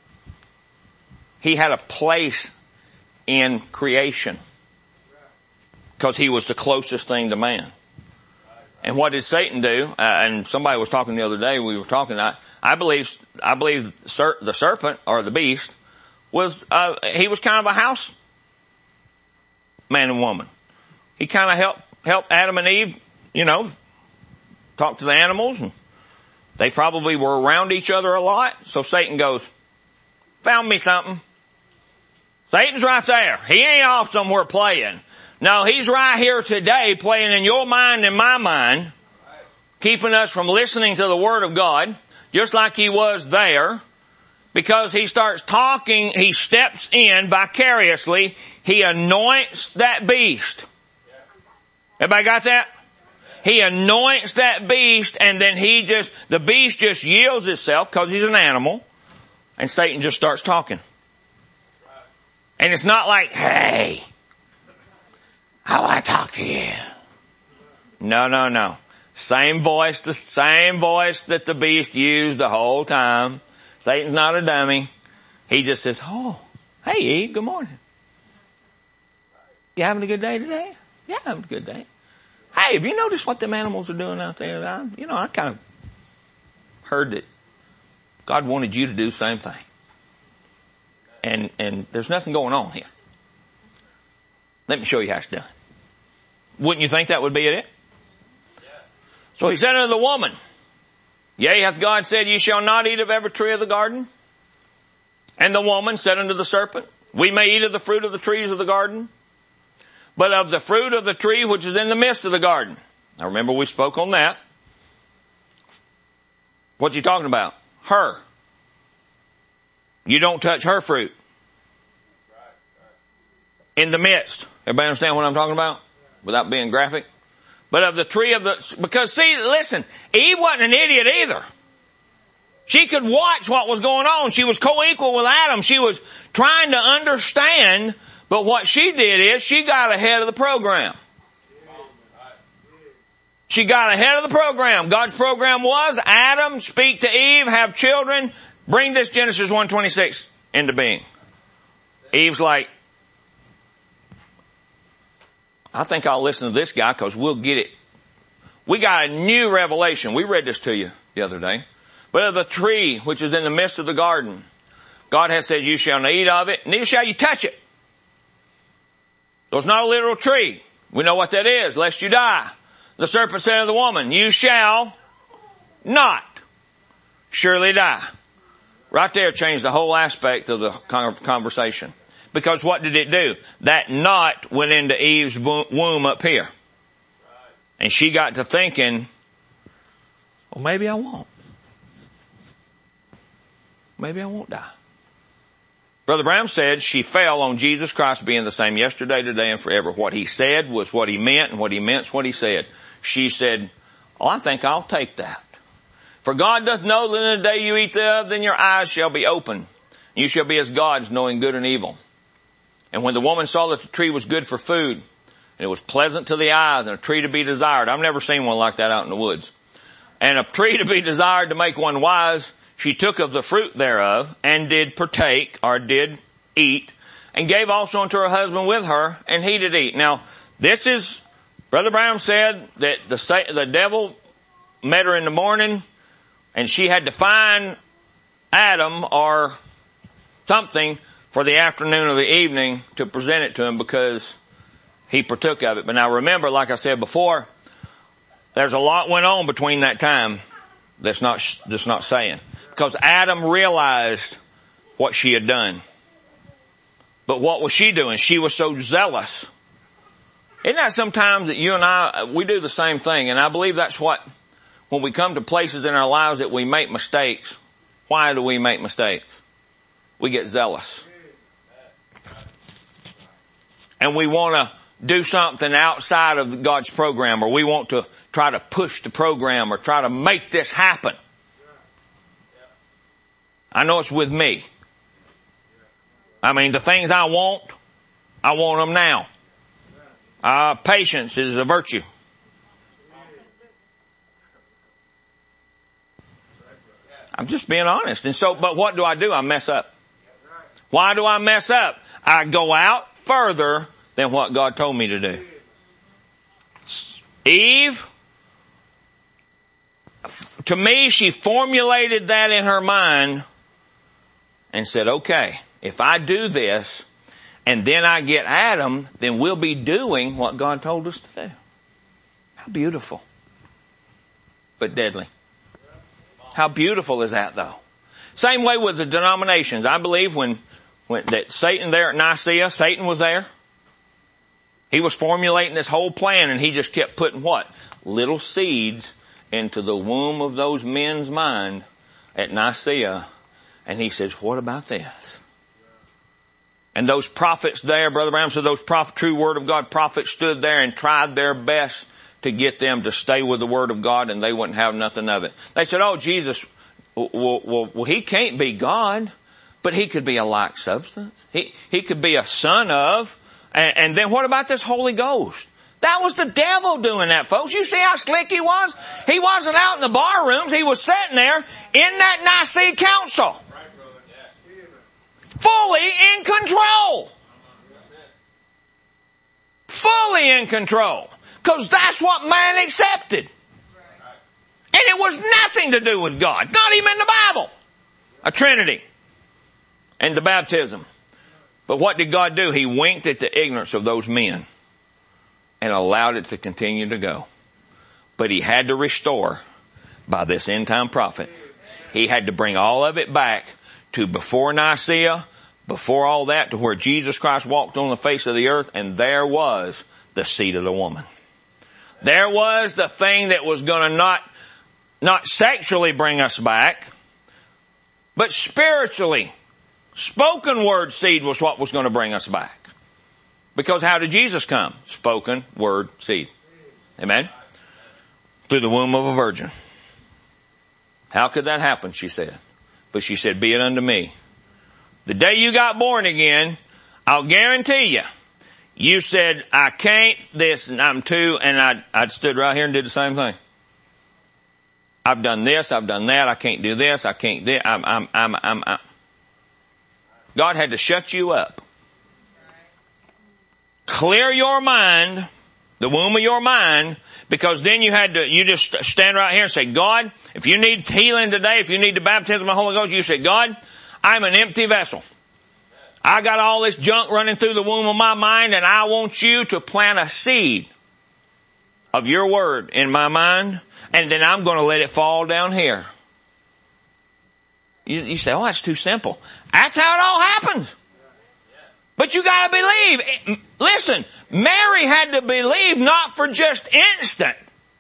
Speaker 1: He had a place in creation because he was the closest thing to man. And what did Satan do? And somebody was talking the other day, we were talking, I believe the serpent or the beast was, he was kind of a house man and woman. He kind of helped Adam and Eve, talk to the animals, and they probably were around each other a lot. So Satan goes, found me something. Satan's right there. He ain't off somewhere playing. No, he's right here today playing in your mind and my mind, keeping us from listening to the Word of God, just like he was there. Because he starts talking, he steps in vicariously, he anoints that beast. Everybody got that? He anoints that beast, and then the beast just yields itself because he's an animal, and Satan just starts talking. And it's not like, hey, how I talk to you. No. Same voice that the beast used the whole time. Satan's not a dummy. He just says, oh, hey Eve, good morning. You having a good day today? Yeah, I'm having a good day. Hey, have you noticed what them animals are doing out there? I kind of heard that God wanted you to do the same thing. And there's nothing going on here. Let me show you how it's done. Wouldn't you think that would be it? Yeah. So he said unto the woman, yea, hath God said, ye shall not eat of every tree of the garden? And the woman said unto the serpent, we may eat of the fruit of the trees of the garden, but of the fruit of the tree which is in the midst of the garden. Now remember we spoke on that. What's he talking about? Her. You don't touch her fruit. In the midst. Everybody understand what I'm talking about? Without being graphic? But of the tree of the, because see, listen, Eve wasn't an idiot either. She could watch what was going on. She was co-equal with Adam. She was trying to understand, but what she did is she got ahead of the program. She got ahead of the program. God's program was Adam, speak to Eve, have children, bring this Genesis 1:26 into being. Eve's like, I think I'll listen to this guy because we'll get it. We got a new revelation. We read this to you the other day. But of the tree which is in the midst of the garden, God has said, you shall not eat of it, neither shall you touch it. So it's not a literal tree. We know what that is, lest you die. The serpent said to the woman, you shall not surely die. Right there changed the whole aspect of the conversation. Because what did it do? That not went into Eve's womb up here. And she got to thinking, well, maybe I won't. Maybe I won't die. Brother Brown said she fell on Jesus Christ being the same yesterday, today, and forever. What he said was what he meant, and what he meant's what he said. She said, oh, I think I'll take that. For God doth know that in the day you eat thereof, then your eyes shall be open. You shall be as gods, knowing good and evil. And when the woman saw that the tree was good for food, and it was pleasant to the eyes, and a tree to be desired. I've never seen one like that out in the woods. And a tree to be desired to make one wise, she took of the fruit thereof, and did partake, or did eat, and gave also unto her husband with her, and he did eat. Now, this is, Brother Brown said that the devil met her in the morning, and she had to find Adam or something for the afternoon or the evening to present it to him because he partook of it. But now remember, like I said before, there's a lot went on between that time that's not saying. Because Adam realized what she had done. But what was she doing? She was so zealous. Isn't that sometimes that you and I, we do the same thing? And I believe that's what, when we come to places in our lives that we make mistakes. Why do we make mistakes? We get zealous. And we want to do something outside of God's program, or we want to try to push the program or try to make this happen. I know it's with me. I mean, the things I want them now. Patience is a virtue. I'm just being honest. And so, but what do? I mess up. Why do I mess up? I go out further than what God told me to do. Eve, to me, she formulated that in her mind and said, okay, if I do this and then I get Adam, then we'll be doing what God told us to do. How beautiful. But deadly. How beautiful is that though? Same way with the denominations. I believe when that Satan there at Nicaea, Satan was there. He was formulating this whole plan and he just kept putting what? Little seeds into the womb of those men's mind at Nicaea. And he says, what about this? And those prophets there, Brother Brown said, those true Word of God prophets stood there and tried their best to get them to stay with the Word of God, and they wouldn't have nothing of it. They said, oh, Jesus, well, he can't be God, but he could be a like substance. He could be a son of, and then what about this Holy Ghost? That was the devil doing that, folks. You see how slick he was? He wasn't out in the bar rooms. He was sitting there in that Nicene Council. Fully in control. Fully in control. Because that's what man accepted. And it was nothing to do with God. Not even in the Bible. A Trinity. And the baptism. But what did God do? He winked at the ignorance of those men. And allowed it to continue to go. But he had to restore by this end time prophet. He had to bring all of it back to before Nicaea, before all that, to where Jesus Christ walked on the face of the earth, and there was the seed of the woman. There was the thing that was going to not sexually bring us back, but spiritually. Spoken word seed was what was going to bring us back. Because how did Jesus come? Spoken word seed. Amen? through the womb of a virgin. How could that happen, she said. But she said, be it unto me. The day you got born again, I'll guarantee you, you said, I can't this and I'm too, and I'd stood right here and did the same thing. I've done this, I've done that, I can't do this, I can't do, God had to shut you up. Clear your mind, the womb of your mind, because then you just stand right here and say, God, if you need healing today, if you need the baptism of the Holy Ghost, you say, God, I'm an empty vessel. I got all this junk running through the womb of my mind, and I want you to plant a seed of your word in my mind, and then I'm going to let it fall down here. You say, oh, that's too simple. That's how it all happens. But you gotta believe. Listen, Mary had to believe not for just instant.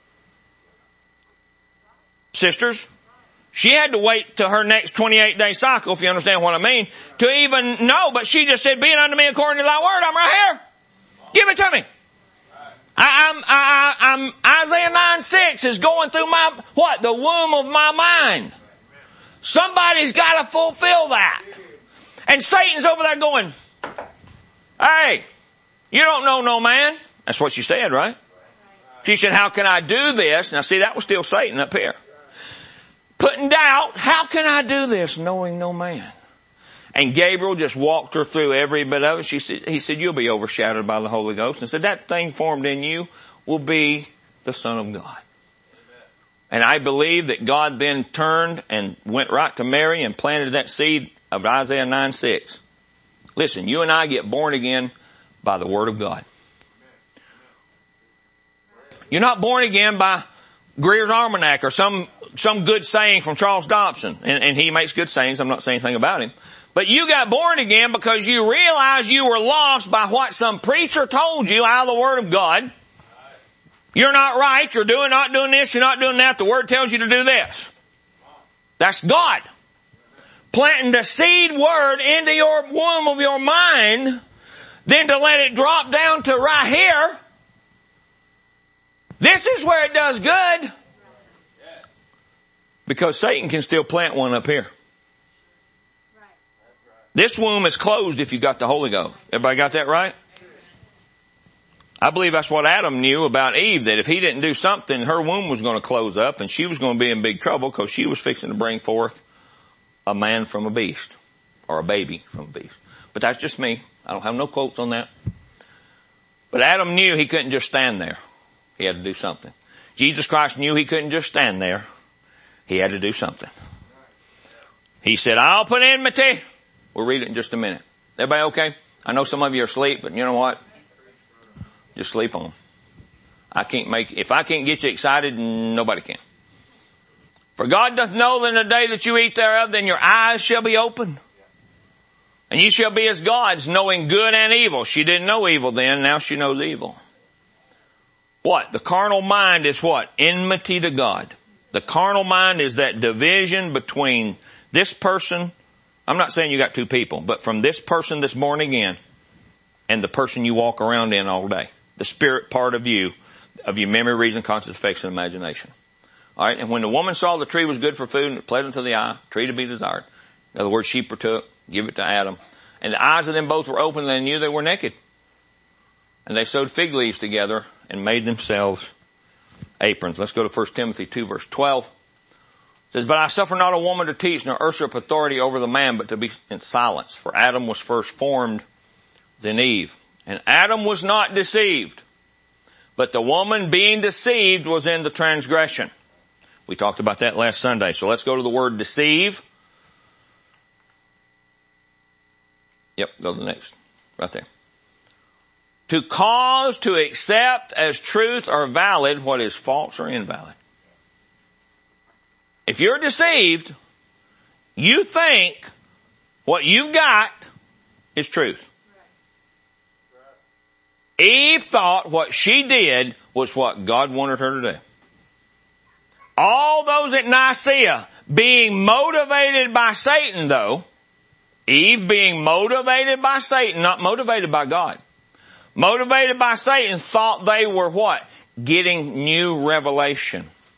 Speaker 1: Sisters, she had to wait till her next 28-day cycle, if you understand what I mean, to even know, but she just said, be it unto me according to thy word. I'm right here. Give it to me. I'm Isaiah 9:6 is going through the womb of my mind. Somebody's gotta fulfill that. And Satan's over there going, hey, you don't know no man. That's what she said, right? She said, how can I do this? Now see, that was still Satan up here. Putting doubt, how can I do this knowing no man? And Gabriel just walked her through every bit of it. He said, you'll be overshadowed by the Holy Ghost. And said, that thing formed in you will be the Son of God. And I believe that God then turned and went right to Mary and planted that seed of Isaiah 9:6. Listen, you and I get born again by the Word of God. You're not born again by Greer's Almanac or some good saying from Charles Dobson. And he makes good sayings. I'm not saying anything about him. But you got born again because you realized you were lost by what some preacher told you out of the Word of God. You're not right. You're not doing this. You're not doing that. The Word tells you to do this. That's God. Planting the seed word into your womb of your mind, then to let it drop down to right here. This is where it does good. Because Satan can still plant one up here. This womb is closed if you got the Holy Ghost. Everybody got that right? I believe that's what Adam knew about Eve, that if he didn't do something, her womb was going to close up and she was going to be in big trouble because she was fixing to bring forth a man from a beast, or a baby from a beast. But that's just me. I don't have no quotes on that. But Adam knew he couldn't just stand there. He had to do something. Jesus Christ knew he couldn't just stand there. He had to do something. He said, I'll put enmity. We'll read it in just a minute. Everybody okay? I know some of you are asleep, but you know what? Just sleep on. If I can't get you excited, nobody can. For God doth know that in the day that you eat thereof, then your eyes shall be opened. And you shall be as gods, knowing good and evil. She didn't know evil then, now she knows evil. What? The carnal mind is what? Enmity to God. The carnal mind is that division between this person. I'm not saying you got two people, but from this person that's born again and the person you walk around in all day. The spirit part of your memory, reason, conscience, affection, imagination. All right, and when the woman saw the tree was good for food and pleasant to the eye, tree to be desired. In other words, she partook, give it to Adam. And the eyes of them both were open and they knew they were naked. And they sewed fig leaves together and made themselves aprons. Let's go to 1 Timothy 2 verse 12. It says, but I suffer not a woman to teach nor usurp authority over the man, but to be in silence. For Adam was first formed, then Eve. And Adam was not deceived, but the woman being deceived was in the transgression. We talked about that last Sunday. So let's go to the word deceive. Yep, go to the next. Right there. To cause to accept as truth or valid what is false or invalid. If you're deceived, you think what you've got is truth. Eve thought what she did was what God wanted her to do. All those at Nicaea being motivated by Satan though, Eve being motivated by Satan, not motivated by God. Motivated by Satan, thought they were what? Getting new revelation.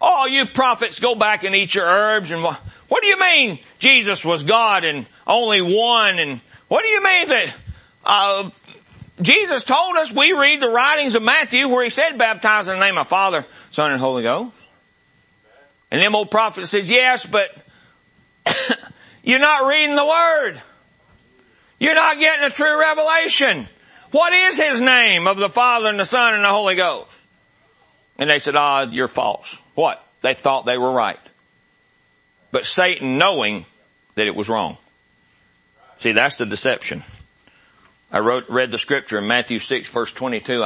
Speaker 1: Oh, you prophets, go back and eat your herbs. And what do you mean Jesus was God and only one? And what do you mean that Jesus told us, we read the writings of Matthew where he said, baptize in the name of Father, Son, and Holy Ghost. And them old prophets says, yes, but you're not reading the Word. You're not getting a true revelation. What is His name of the Father and the Son and the Holy Ghost? And they said, you're false. What? They thought they were right. But Satan knowing that it was wrong. See, that's the deception. I read the scripture in Matthew 6 verse 22.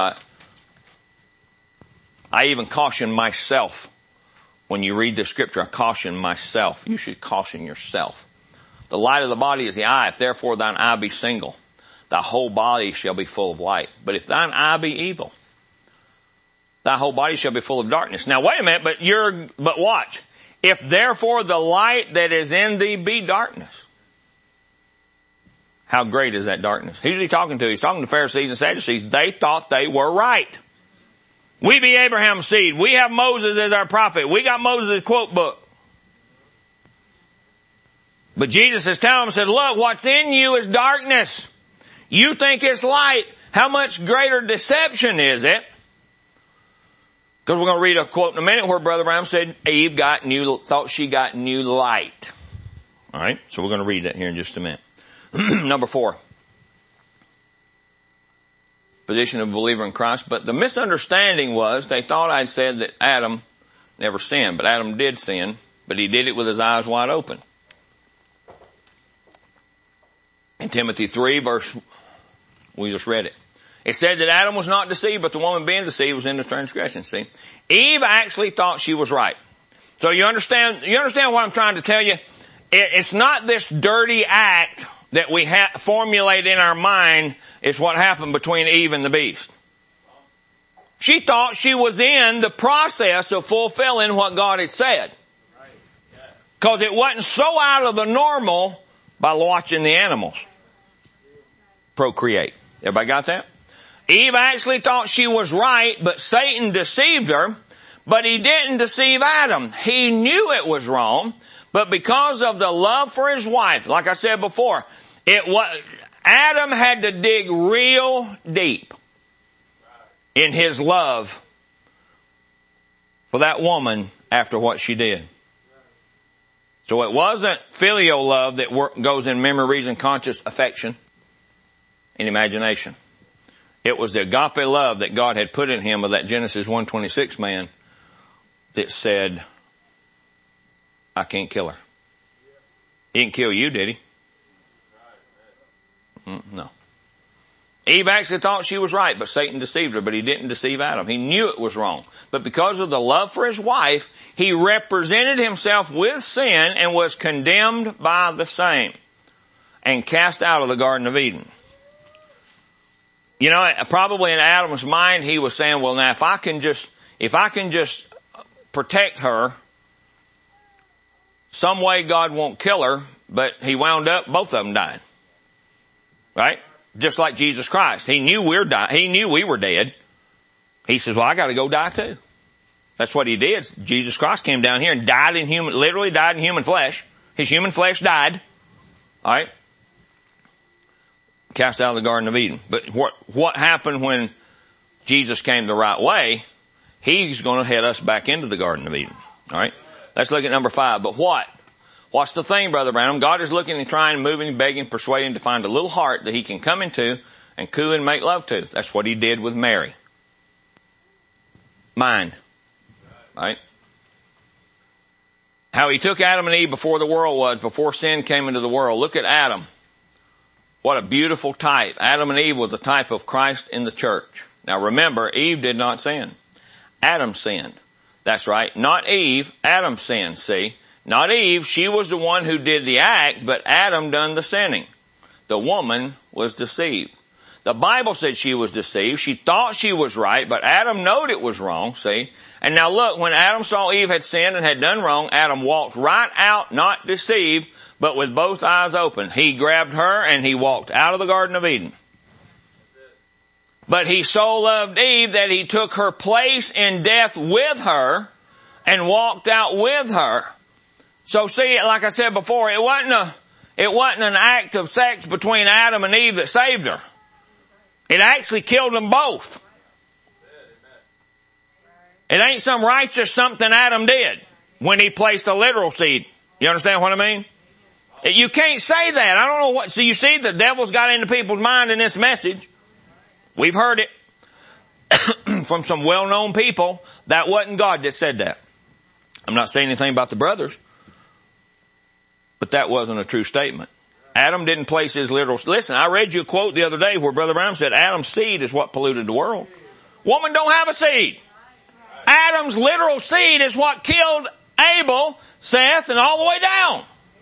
Speaker 1: I even caution myself. When you read the scripture, I caution myself. You should caution yourself. The light of the body is the eye. If therefore thine eye be single, thy whole body shall be full of light. But if thine eye be evil, thy whole body shall be full of darkness. Now wait a minute, but watch. If therefore the light that is in thee be darkness, how great is that darkness? Who's he talking to? He's talking to Pharisees and Sadducees. They thought they were right. We be Abraham's seed. We have Moses as our prophet. We got Moses' quote book. But Jesus is telling them, said, look, what's in you is darkness. You think it's light. How much greater deception is it? Because we're going to read a quote in a minute where Brother Branham said Eve thought she got new light. Alright, so we're going to read that here in just a minute. Number 4. Position of a believer in Christ. But the misunderstanding was they thought I'd said that Adam never sinned. But Adam did sin. But he did it with his eyes wide open. In Timothy 3 verse, we just read it. It said that Adam was not deceived, but the woman being deceived was in the transgression. See? Eve actually thought she was right. So you understand what I'm trying to tell you? It's not this dirty act that we formulate in our mind is what happened between Eve and the beast. She thought she was in the process of fulfilling what God had said. Because it wasn't so out of the normal by watching the animals procreate. Everybody got that? Eve actually thought she was right, but Satan deceived her. But he didn't deceive Adam. He knew it was wrong, but because of the love for his wife, like I said before, Adam had to dig real deep in his love for that woman after what she did. So it wasn't filial love that goes in memory, reason, conscious affection, and imagination. It was the agape love that God had put in him of that Genesis 1:26 man that said, I can't kill her. He didn't kill you, did he? No. Eve actually thought she was right, but Satan deceived her, but he didn't deceive Adam. He knew it was wrong. But because of the love for his wife, he represented himself with sin and was condemned by the same and cast out of the Garden of Eden. You know, probably in Adam's mind, he was saying, well, now if I can just protect her, some way God won't kill her, but he wound up, both of them died. Right? Just like Jesus Christ. He knew we were dead. He says, well, I gotta go die too. That's what he did. Jesus Christ came down here and literally died in human flesh. His human flesh died. Alright? Cast out of the Garden of Eden. But what happened when Jesus came the right way? He's going to head us back into the Garden of Eden. Alright? Let's look at number 5. But what? What's the thing, Brother Branham? God is looking and trying, moving, begging, persuading to find a little heart that he can come into and coo and make love to. That's what he did with Mary. Mind. Right? How he took Adam and Eve before the world was, before sin came into the world. Look at Adam. What a beautiful type. Adam and Eve was the type of Christ in the church. Now remember, Eve did not sin. Adam sinned. That's right. Not Eve. Adam sinned, see? Not Eve. She was the one who did the act, but Adam done the sinning. The woman was deceived. The Bible said she was deceived. She thought she was right, but Adam knowed it was wrong, see? And now look, when Adam saw Eve had sinned and had done wrong, Adam walked right out, not deceived, but with both eyes open. He grabbed her and he walked out of the Garden of Eden. But he so loved Eve that he took her place in death with her and walked out with her. So see, like I said before, it wasn't an act of sex between Adam and Eve that saved her. It actually killed them both. It ain't some righteous something Adam did when he placed a literal seed. You understand what I mean? You can't say that. I don't know what, so you see the devil's got into people's mind in this message. We've heard it from some well-known people. That wasn't God that said that. I'm not saying anything about the brothers, but that wasn't a true statement. Adam didn't place his literal, listen, I read you a quote the other day where Brother Brown said Adam's seed is what polluted the world. Woman don't have a seed. Adam's literal seed is what killed Abel, Seth, and all the way down.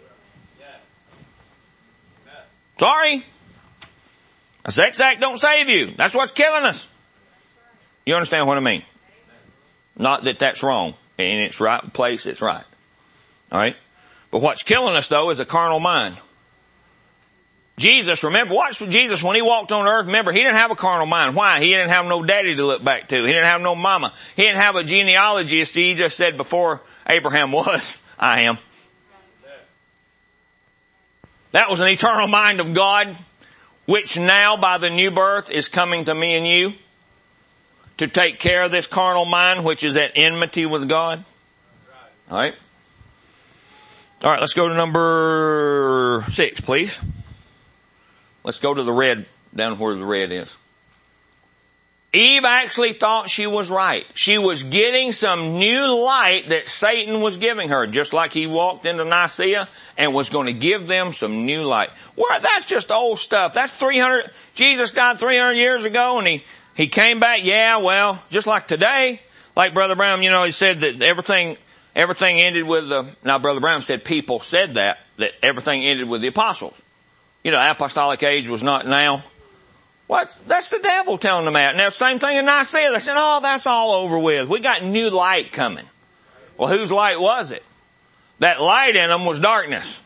Speaker 1: Sorry. A sex act don't save you. That's what's killing us. You understand what I mean? Not that that's wrong. In its right place, it's right. Alright? But what's killing us though is a carnal mind. Jesus, remember, watch Jesus when he walked on earth, remember, he didn't have a carnal mind. Why? He didn't have no daddy to look back to. He didn't have no mama. He didn't have a genealogist. He just said before Abraham was, I am. That was an eternal mind of God, which now by the new birth is coming to me and you to take care of this carnal mind, which is at enmity with God. Alright? Alright, let's go to number 6, please. Let's go to the red, down where the red is. Eve actually thought she was right. She was getting some new light that Satan was giving her, just like he walked into Nicaea and was going to give them some new light. Well, that's just old stuff. That's 300, Jesus died 300 years ago and he came back. Yeah, well, just like today, like Brother Brown, he said that everything ended with now Brother Brown said people said that everything ended with the apostles. Apostolic age was not now. That's the devil telling them that. Now, same thing in Nicaea. They said, that's all over with. We got new light coming. Well, whose light was it? That light in them was darkness.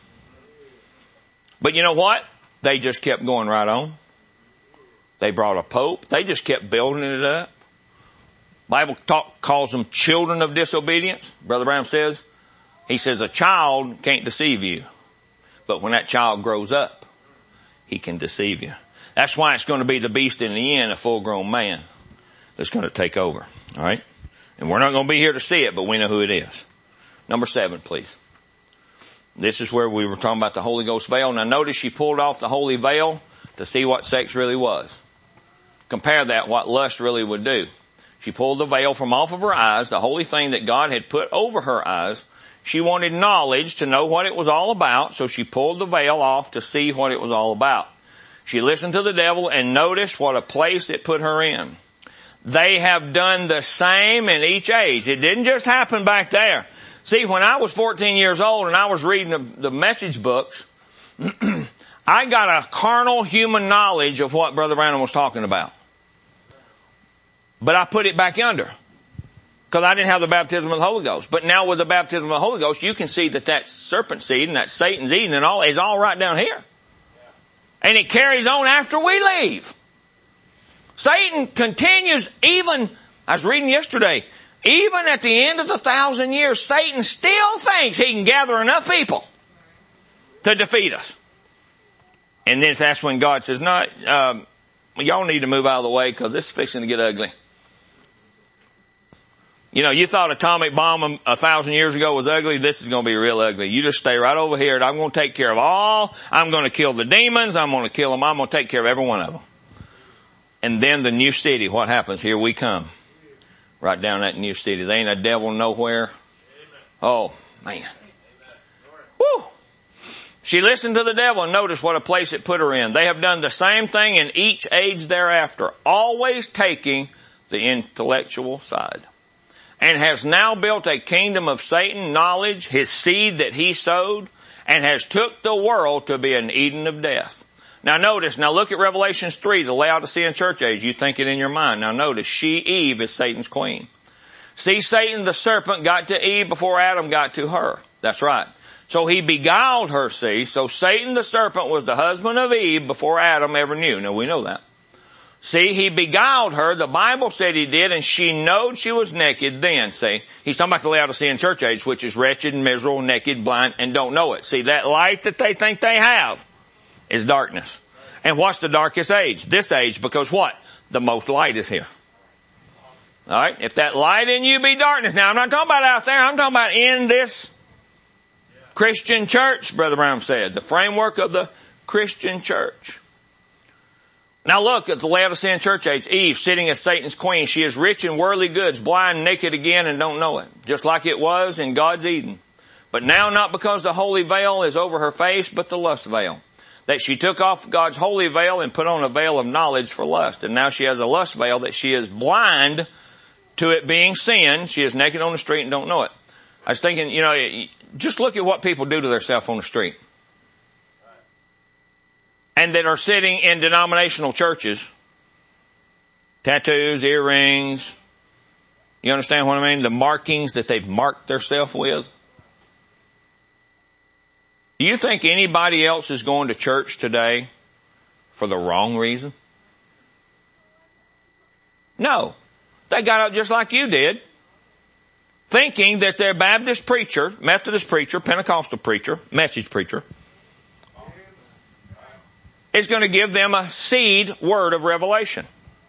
Speaker 1: But you know what? They just kept going right on. They brought a pope. They just kept building it up. Bible calls them children of disobedience. Brother Brown says, he says a child can't deceive you. But when that child grows up, he can deceive you. That's why it's going to be the beast in the end, a full-grown man, that's going to take over. All right? And we're not going to be here to see it, but we know who it is. Number 7, please. This is where we were talking about the Holy Ghost veil. Now notice she pulled off the holy veil to see what sex really was. Compare that, what lust really would do. She pulled the veil from off of her eyes, the holy thing that God had put over her eyes. She wanted knowledge to know what it was all about, so she pulled the veil off to see what it was all about. She listened to the devil and noticed what a place it put her in. They have done the same in each age. It didn't just happen back there. See, when I was 14 years old and I was reading the message books, I got a carnal human knowledge of what Brother Branham was talking about. But I put it back under. Because I didn't have the baptism of the Holy Ghost. But now with the baptism of the Holy Ghost, you can see that serpent seed and that Satan's eating and all is all right down here. And it carries on after we leave. Satan continues even, I was reading yesterday, even at the end of the 1,000 years, Satan still thinks he can gather enough people to defeat us. And then that's when God says, no, y'all need to move out of the way because this is fixing to get ugly. You thought atomic bomb 1,000 years ago was ugly. This is going to be real ugly. You just stay right over here and I'm going to take care of all. I'm going to kill the demons. I'm going to kill them. I'm going to take care of every one of them. And then the new city, what happens? Here we come. Right down that new city. There ain't a devil nowhere. Oh, man. Woo! She listened to the devil and noticed what a place it put her in. They have done the same thing in each age thereafter, always taking the intellectual side. And has now built a kingdom of Satan, knowledge, his seed that he sowed, and has took the world to be an Eden of death. Now look at Revelations 3, the Laodicean church age. You think it in your mind. Now notice, Eve is Satan's queen. See, Satan the serpent got to Eve before Adam got to her. That's right. So he beguiled her, see. So Satan the serpent was the husband of Eve before Adam ever knew. Now we know that. See, he beguiled her. The Bible said he did, and she knowed she was naked then. See, he's talking about the Laodicean church age, which is wretched, miserable, naked, blind, and don't know it. See, that light that they think they have is darkness. And what's the darkest age? This age, because what? The most light is here. Alright? If that light in you be darkness. Now, I'm not talking about out there. I'm talking about in this Christian church, Brother Brown said. The framework of the Christian church. Now look at the Laodicean church age. Eve sitting as Satan's queen. She is rich in worldly goods, blind, naked again, and don't know it. Just like it was in God's Eden. But now not because the holy veil is over her face, but the lust veil. That she took off God's holy veil and put on a veil of knowledge for lust. And now she has a lust veil that she is blind to it being sin. She is naked on the street and don't know it. I was thinking, just look at what people do to themselves on the street. And that are sitting in denominational churches. Tattoos, earrings. You understand what I mean? The markings that they've marked themselves with. Do you think anybody else is going to church today for the wrong reason? No. They got up just like you did, thinking that their Baptist preacher, Methodist preacher, Pentecostal preacher, message preacher, is going to give them a seed word of revelation.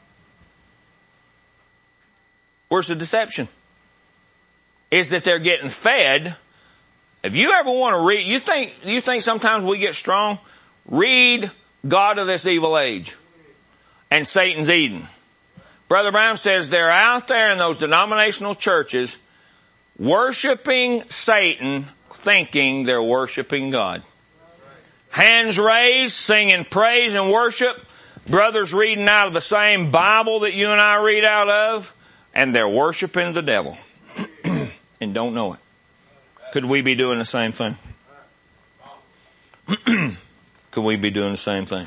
Speaker 1: Where's the deception? Is that they're getting fed. If you ever want to read, you think sometimes we get strong? Read God of this evil age and Satan's Eden. Brother Brown says they're out there in those denominational churches worshiping Satan, thinking they're worshiping God. Hands raised, singing praise and worship. Brothers reading out of the same Bible that you and I read out of. And they're worshiping the devil. And don't know it. Could we be doing the same thing? Could we be doing the same thing?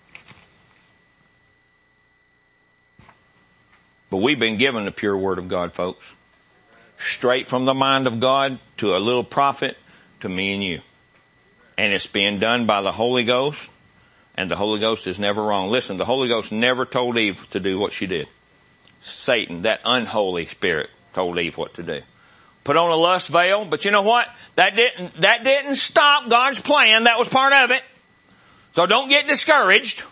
Speaker 1: But we've been given the pure word of God, folks. Straight from the mind of God to a little prophet to me and you. And it's being done by the Holy Ghost. And the Holy Ghost is never wrong. Listen, the Holy Ghost never told Eve to do what she did. Satan, that unholy spirit, told Eve what to do. Put on a lust veil, but you know what? That didn't stop God's plan. That was part of it. So don't get discouraged.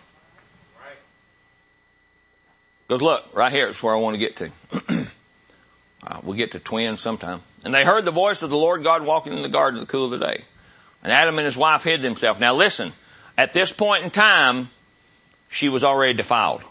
Speaker 1: Because look, right here is where I want to get to. We'll get to twins sometime. And they heard the voice of the Lord God walking in the garden in the cool of the day. And Adam and his wife hid themselves. Now listen, at this point in time, she was already defiled.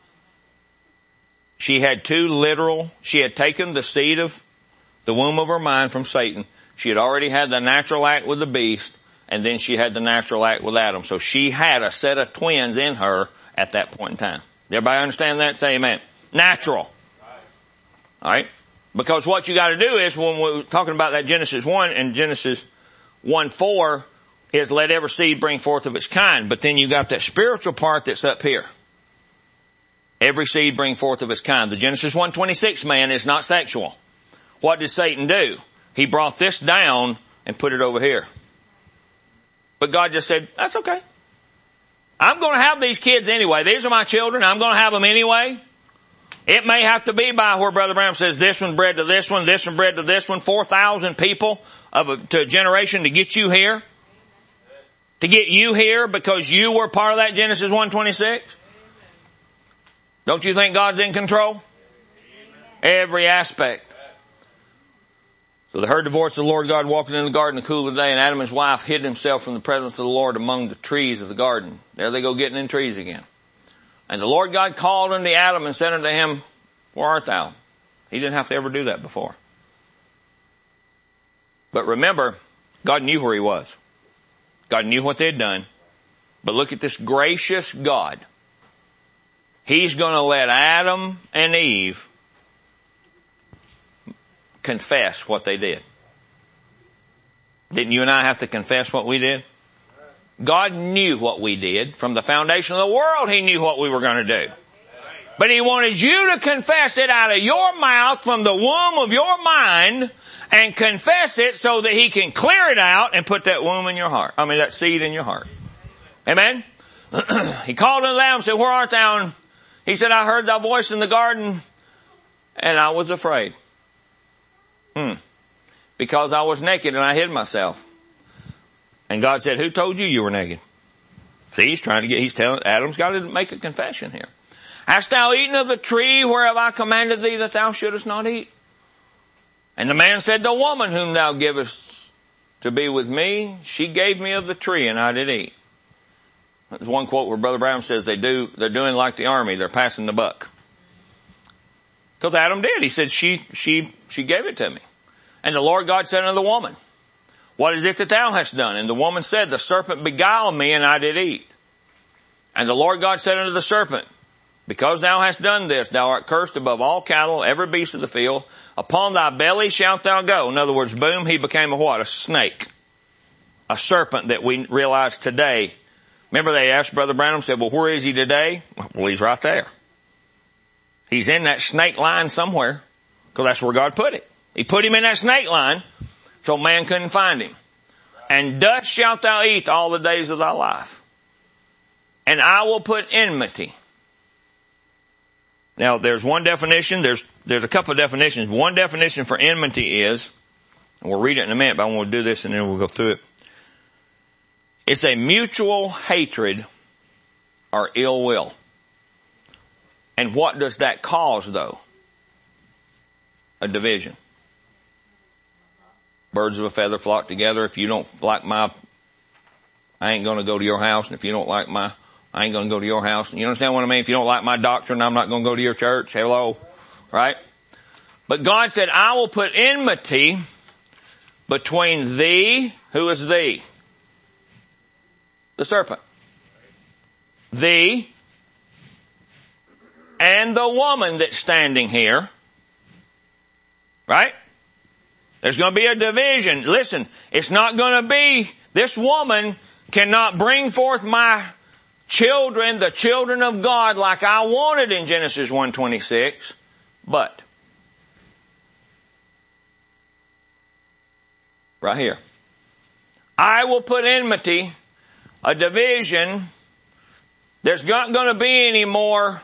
Speaker 1: She had she had taken the seed of the womb of her mind from Satan. She had already had the natural act with the beast, and then she had the natural act with Adam. So she had a set of twins in her at that point in time. Everybody understand that? Say amen. Natural. Alright? Because what you gotta do is, when we're talking about that Genesis 1 and Genesis 1:4, is let every seed bring forth of its kind. But then you got that spiritual part that's up here. Every seed bring forth of its kind. The Genesis 1:26 man is not sexual. What did Satan do? He brought this down and put it over here. But God just said, that's okay. I'm going to have these kids anyway. These are my children. I'm going to have them anyway. It may have to be by where Brother Brown says this one bred to this one bred to this one, 4,000 people to a generation to get you here. To get you here because you were part of that Genesis 1:26. Don't you think God's in control? Every aspect. So they heard the voice of the Lord God walking in the garden in the cool of the day, and Adam and his wife hid himself from the presence of the Lord among the trees of the garden. There they go getting in trees again. And the Lord God called unto Adam and said unto him, where art thou? He didn't have to ever do that before. But remember, God knew where he was. God knew what they had done. But look at this gracious God. He's going to let Adam and Eve confess what they did. Didn't you and I have to confess what we did? God knew what we did. From the foundation of the world, he knew what we were going to do. But he wanted you to confess it out of your mouth from the womb of your mind and confess it so that he can clear it out and put that womb in your heart. That seed in your heart. Amen? He called unto Adam and said, where art thou? And He said, I heard thy voice in the garden and I was afraid. Because I was naked and I hid myself. And God said, who told you you were naked? See, he's telling, Adam's got to make a confession here. Hast thou eaten of the tree whereof I commanded thee that thou shouldest not eat? And the man said, the woman whom thou givest to be with me, she gave me of the tree and I did eat. There's one quote where Brother Brown says they're doing like the army, they're passing the buck. Because Adam did. He said, she gave it to me. And the Lord God said unto the woman, what is it that thou hast done? And the woman said, the serpent beguiled me and I did eat. And the Lord God said unto the serpent, because thou hast done this, thou art cursed above all cattle, every beast of the field. Upon thy belly shalt thou go. In other words, boom, he became a what? A snake. A serpent that we realize today. Remember they asked Brother Branham, said, well, where is he today? Well, he's right there. He's in that snake line somewhere, because that's where God put it. He put him in that snake line so man couldn't find him. And dust shalt thou eat all the days of thy life. And I will put enmity. Now there's one definition, there's a couple of definitions. One definition for enmity is, and we'll read it in a minute, but I want to do this and then we'll go through it. It's a mutual hatred or ill will. And what does that cause though? A division. Birds of a feather flock together. If you don't like I ain't gonna go to your house. And if you don't like I ain't gonna go to your house. You understand what I mean? If you don't like my doctrine, I'm not gonna go to your church. Hello. Right? But God said, I will put enmity between thee. Who is thee? The serpent. Thee and the woman that's standing here. Right? There's going to be a division. Listen, it's not going to be, this woman cannot bring forth my children, the children of God, like I wanted in Genesis 1:26, but right here, I will put enmity, a division. There's not going to be any more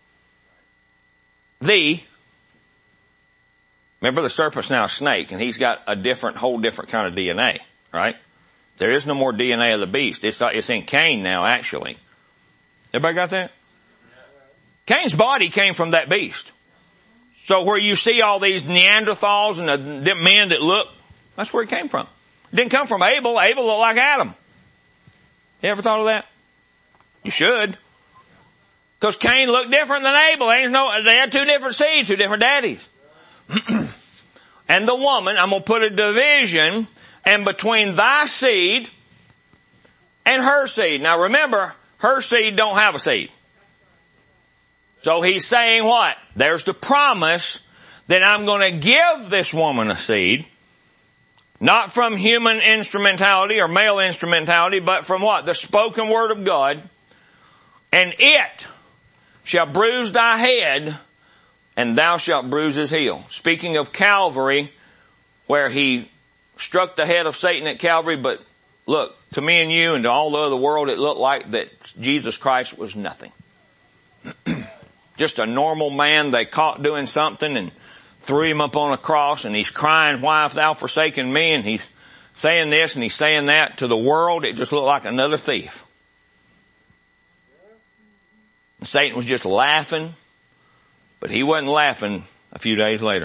Speaker 1: thee. Remember the serpent's now a snake and he's got a whole different kind of DNA, right? There is no more DNA of the beast. It's in Cain now, actually. Everybody got that? Cain's body came from that beast. So where you see all these Neanderthals and the men that look, that's where it came from. It didn't come from Abel. Abel looked like Adam. You ever thought of that? You should. Because Cain looked different than Abel. They had two different seeds, two different daddies. And the woman, I'm going to put a division and between thy seed and her seed. Now remember, her seed don't have a seed. So he's saying what? There's the promise that I'm going to give this woman a seed. Not from human instrumentality or male instrumentality, but from what? The spoken word of God. And it shall bruise thy head, and thou shalt bruise his heel. Speaking of Calvary, where he struck the head of Satan at Calvary, but look, to me and you and to all the other world, it looked like that Jesus Christ was nothing. Just a normal man they caught doing something and threw him up on a cross, and he's crying, why hast thou forsaken me? And he's saying this and he's saying that. To the world, it just looked like another thief. And Satan was just laughing, but he wasn't laughing a few days later.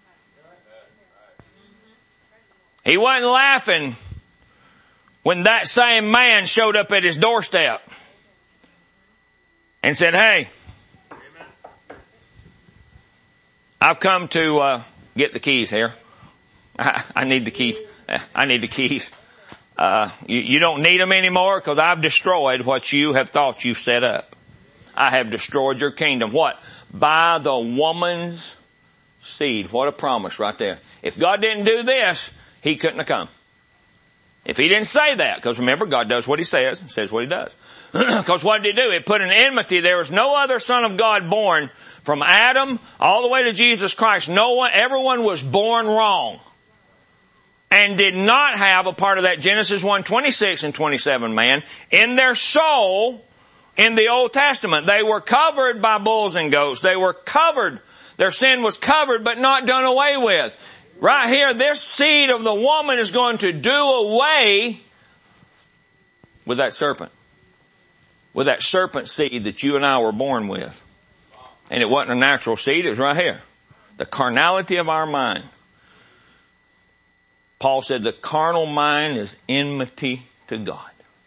Speaker 1: He wasn't laughing when that same man showed up at his doorstep and said, hey, I've come to get the keys here. I need the keys. I need the keys. You don't need them anymore because I've destroyed what you have thought you've set up. I have destroyed your kingdom. What? By the woman's seed. What a promise right there. If God didn't do this, he couldn't have come. If he didn't say that, because remember, God does what he says and says what he does. Because what did he do? It put an enmity. There was no other son of God born from Adam all the way to Jesus Christ. Everyone was born wrong and did not have a part of that Genesis 1:26 and 27 man in their soul in the Old Testament. They were covered by bulls and goats. They were covered. Their sin was covered but not done away with. Right here, this seed of the woman is going to do away with that serpent. With that serpent seed that you and I were born with. And it wasn't a natural seed, it was right here. The carnality of our mind. Paul said the carnal mind is enmity to God.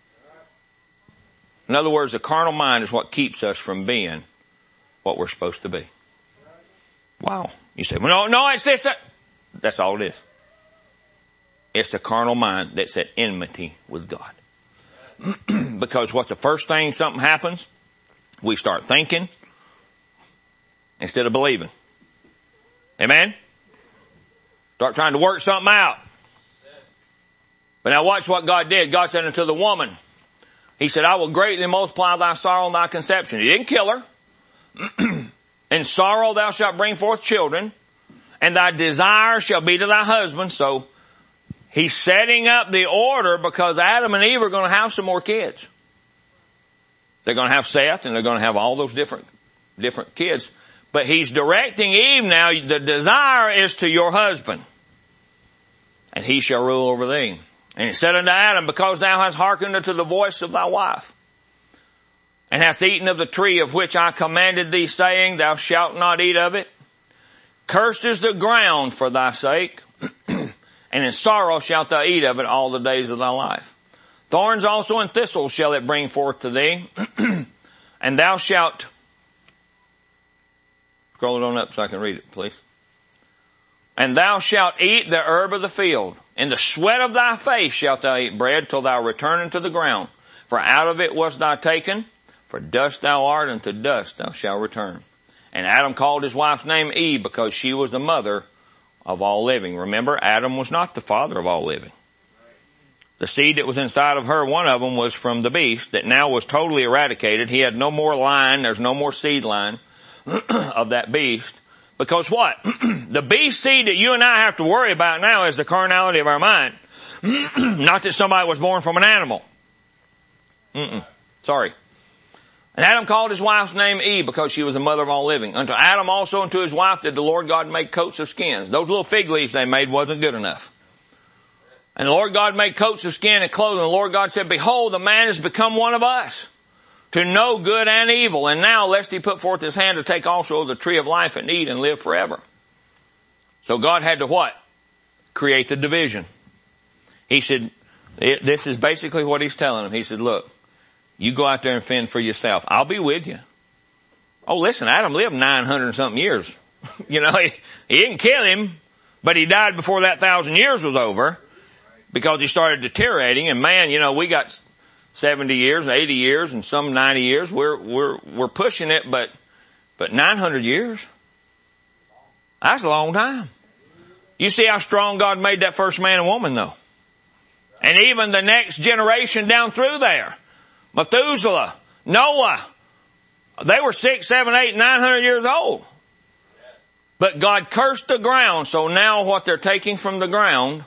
Speaker 1: In other words, the carnal mind is what keeps us from being what we're supposed to be. Wow. You say, well, no, it's this, that. That's all it is. It's the carnal mind that's at enmity with God. Because what's the first thing something happens? We start thinking instead of believing. Amen? Start trying to work something out. But now watch what God did. God said unto the woman, He said, I will greatly multiply thy sorrow and thy conception. He didn't kill her. In sorrow thou shalt bring forth children, and thy desire shall be to thy husband. So He's setting up the order because Adam and Eve are going to have some more kids. They're going to have Seth and they're going to have all those different kids. But He's directing Eve now, the desire is to your husband. And he shall rule over thee. And He said unto Adam, because thou hast hearkened unto the voice of thy wife, and hast eaten of the tree of which I commanded thee, saying, thou shalt not eat of it. Cursed is the ground for thy sake, and in sorrow shalt thou eat of it all the days of thy life. Thorns also and thistles shall it bring forth to thee, and thou shalt, scroll it on up so I can read it, please. And thou shalt eat the herb of the field. In the sweat of thy face shalt thou eat bread till thou return into the ground. For out of it wast thou taken, for dust thou art, and to dust thou shalt return. And Adam called his wife's name Eve, because she was the mother of all living. Remember, Adam was not the father of all living. The seed that was inside of her, one of them was from the beast that now was totally eradicated. He had no more line, there's no more seed line of that beast. Because what? The beast seed that you and I have to worry about now is the carnality of our mind. Not that somebody was born from an animal. Sorry. And Adam called his wife's name Eve, because she was the mother of all living. Unto Adam also and to his wife did the Lord God make coats of skins. Those little fig leaves they made wasn't good enough. And the Lord God made coats of skin and clothing. And the Lord God said, behold, the man has become one of us, to know good and evil. And now lest he put forth his hand to take also of the tree of life and eat and live forever. So God had to what? Create the division. He said, this is basically what He's telling him. He said, look, you go out there and fend for yourself. I'll be with you. Oh, listen, Adam lived 900 and something years. You know, he didn't kill him, but he died before that 1,000 years was over, because he started deteriorating. And man, you know, we got 70 years, 80 years, and some 90 years. We're pushing it, but 900 years? That's a long time. You see how strong God made that first man and woman though. And even the next generation down through there. Methuselah, Noah, they were 6, 7, 8, 900 years old. But God cursed the ground, so now what they're taking from the ground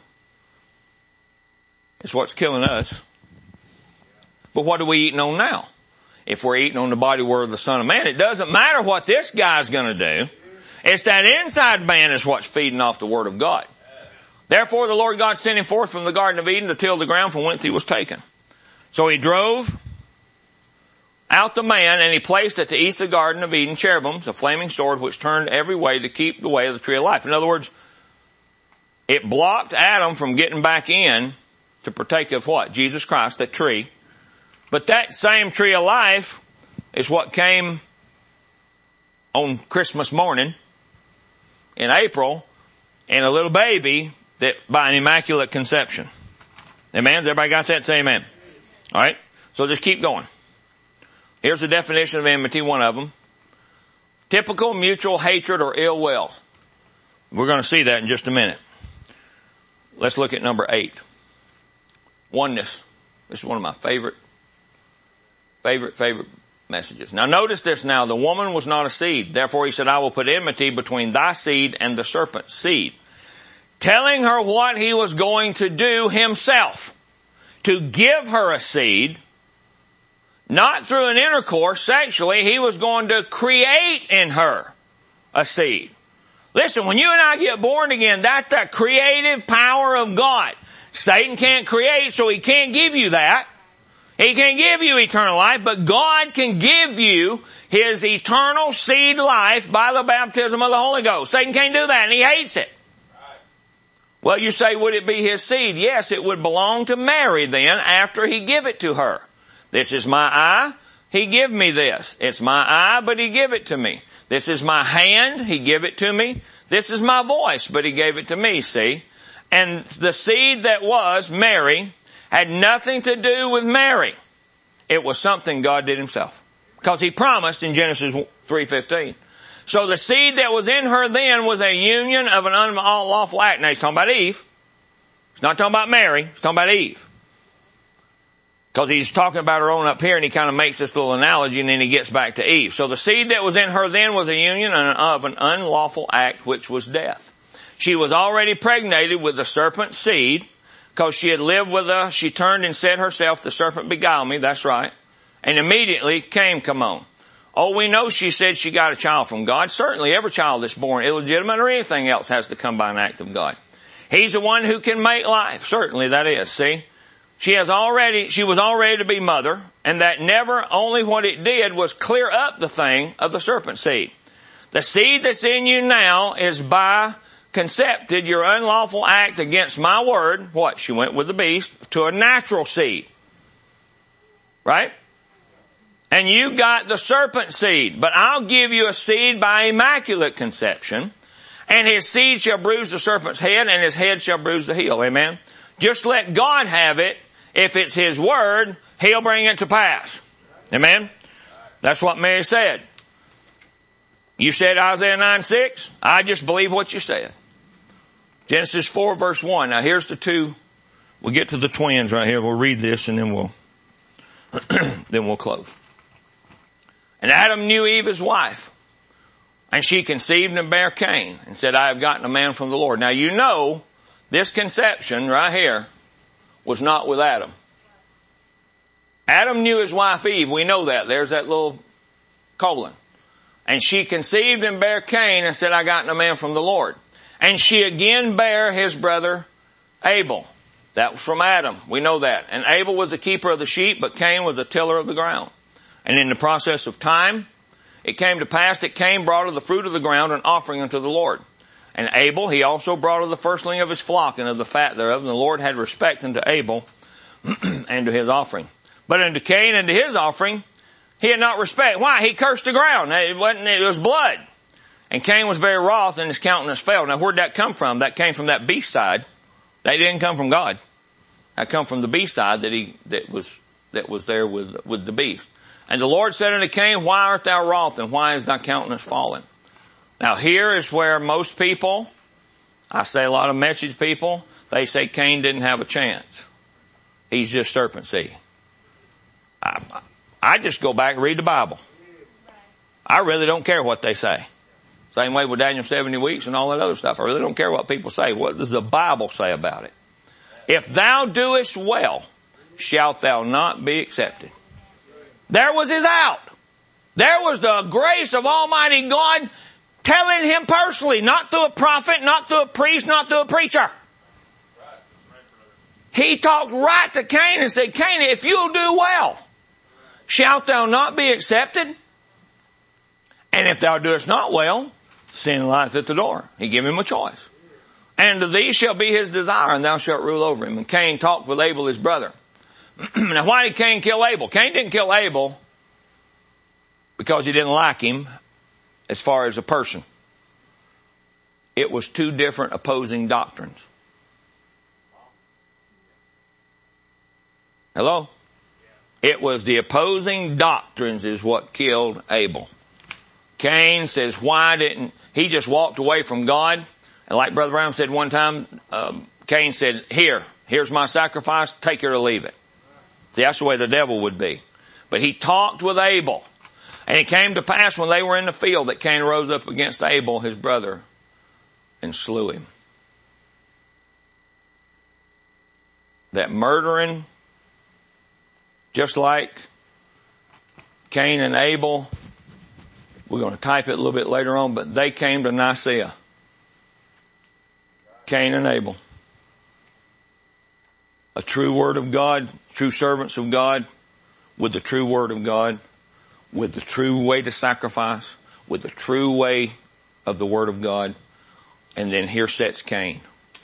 Speaker 1: is what's killing us. But what are we eating on now? If we're eating on the body word of the Son of Man, it doesn't matter what this guy's going to do. It's that inside man is what's feeding off the Word of God. Therefore the Lord God sent him forth from the Garden of Eden to till the ground from whence he was taken. So He drove out the man, and He placed at the east of the Garden of Eden cherubims, a flaming sword which turned every way to keep the way of the tree of life. In other words, it blocked Adam from getting back in to partake of what? Jesus Christ, that tree. But that same tree of life is what came on Christmas morning in April in a little baby that by an immaculate conception. Amen? Has everybody got that? Say amen. All right. So just keep going. Here's the definition of enmity, one of them. Typical mutual hatred or ill will. We're going to see that in just a minute. Let's look at number 8. Oneness. This is one of my favorite messages. Now notice this now. The woman was not a seed. Therefore He said, I will put enmity between thy seed and the serpent's seed. Telling her what He was going to do Himself. To give her a seed, not through an intercourse sexually, he was going to create in her a seed. Listen, when you and I get born again, that's the creative power of God. Satan can't create, so he can't give you that. He can't give you eternal life, but God can give you his eternal seed life by the baptism of the Holy Ghost. Satan can't do that, and he hates it. Well, you say, would it be his seed? Yes, it would belong to Mary then after he give it to her. This is my eye, he give me this. It's my eye, but he give it to me. This is my hand, he give it to me. This is my voice, but he gave it to me, see? And the seed that was Mary had nothing to do with Mary. It was something God did himself. Because he promised in Genesis 3:15. So the seed that was in her then was a union of an unlawful act. Now he's talking about Eve. He's not talking about Mary. He's talking about Eve. Because he's talking about her own up here, and he kind of makes this little analogy, and then he gets back to Eve. So the seed that was in her then was a union of an unlawful act, which was death. She was already pregnated with the serpent's seed, because she had lived with us. She turned and said herself, the serpent beguiled me. That's right. And immediately Cain come on. Oh, we know she said she got a child from God. Certainly every child that's born illegitimate or anything else has to come by an act of God. He's the one who can make life. Certainly that is. See? She was already to be mother, and that never, only what it did was clear up the thing of the serpent seed. The seed that's in you now is by concepted, your unlawful act against my word. What? She went with the beast to a natural seed. Right? And you got the serpent seed, but I'll give you a seed by immaculate conception, and his seed shall bruise the serpent's head, and his head shall bruise the heel. Amen? Just let God have it. If it's his word, he'll bring it to pass. Amen? That's what Mary said. You said Isaiah 9:6. I just believe what you said. Genesis 4 verse 1. Now here's the two. We'll get to the twins right here. We'll read this and then we'll close. And Adam knew Eve his wife, and she conceived and bare Cain, and said, I have gotten a man from the Lord. Now you know, this conception right here was not with Adam. Adam knew his wife Eve. We know that. There's that little colon. And she conceived and bare Cain and said, I gotten a man from the Lord. And she again bare his brother Abel. That was from Adam. We know that. And Abel was the keeper of the sheep, but Cain was the tiller of the ground. And in the process of time, it came to pass that Cain brought of the fruit of the ground an offering unto the Lord. And Abel, he also brought of the firstling of his flock and of the fat thereof. And the Lord had respect unto Abel and to his offering. But unto Cain and to his offering, he had not respect. Why? He cursed the ground. It was blood. And Cain was very wroth, and his countenance fell. Now where'd that come from? That came from that beast side. That didn't come from God. That come from the beast side that was there with the beast. And the Lord said unto Cain, why art thou wroth, and why is thy countenance fallen? Now here is where most people, I say a lot of message people, they say Cain didn't have a chance. He's just serpent seed. I just go back and read the Bible. I really don't care what they say. Same way with Daniel 70 weeks and all that other stuff. I really don't care what people say. What does the Bible say about it? If thou doest well, shalt thou not be accepted. There was his out. There was the grace of Almighty God telling him personally, not through a prophet, not through a priest, not through a preacher. He talked right to Cain and said, Cain, if you'll do well, shalt thou not be accepted? And if thou doest not well, sin lieth at the door. He gave him a choice. And to thee shall be his desire, and thou shalt rule over him. And Cain talked with Abel his brother. Now why did Cain kill Abel? Cain didn't kill Abel because he didn't like him as far as a person. It was two different opposing doctrines. Hello? It was the opposing doctrines is what killed Abel. Cain says, why didn't, he just walked away from God. And like Brother Brown said one time, Cain said, here's my sacrifice, take it or leave it. See, that's the way the devil would be. But he talked with Abel. And it came to pass when they were in the field that Cain rose up against Abel, his brother, and slew him. That murdering, just like Cain and Abel, we're going to type it a little bit later on, but they came to Nicaea. Cain and Abel. A true word of God, true servants of God, with the true word of God, with the true way to sacrifice, with the true way of the word of God. And then here sits Cain.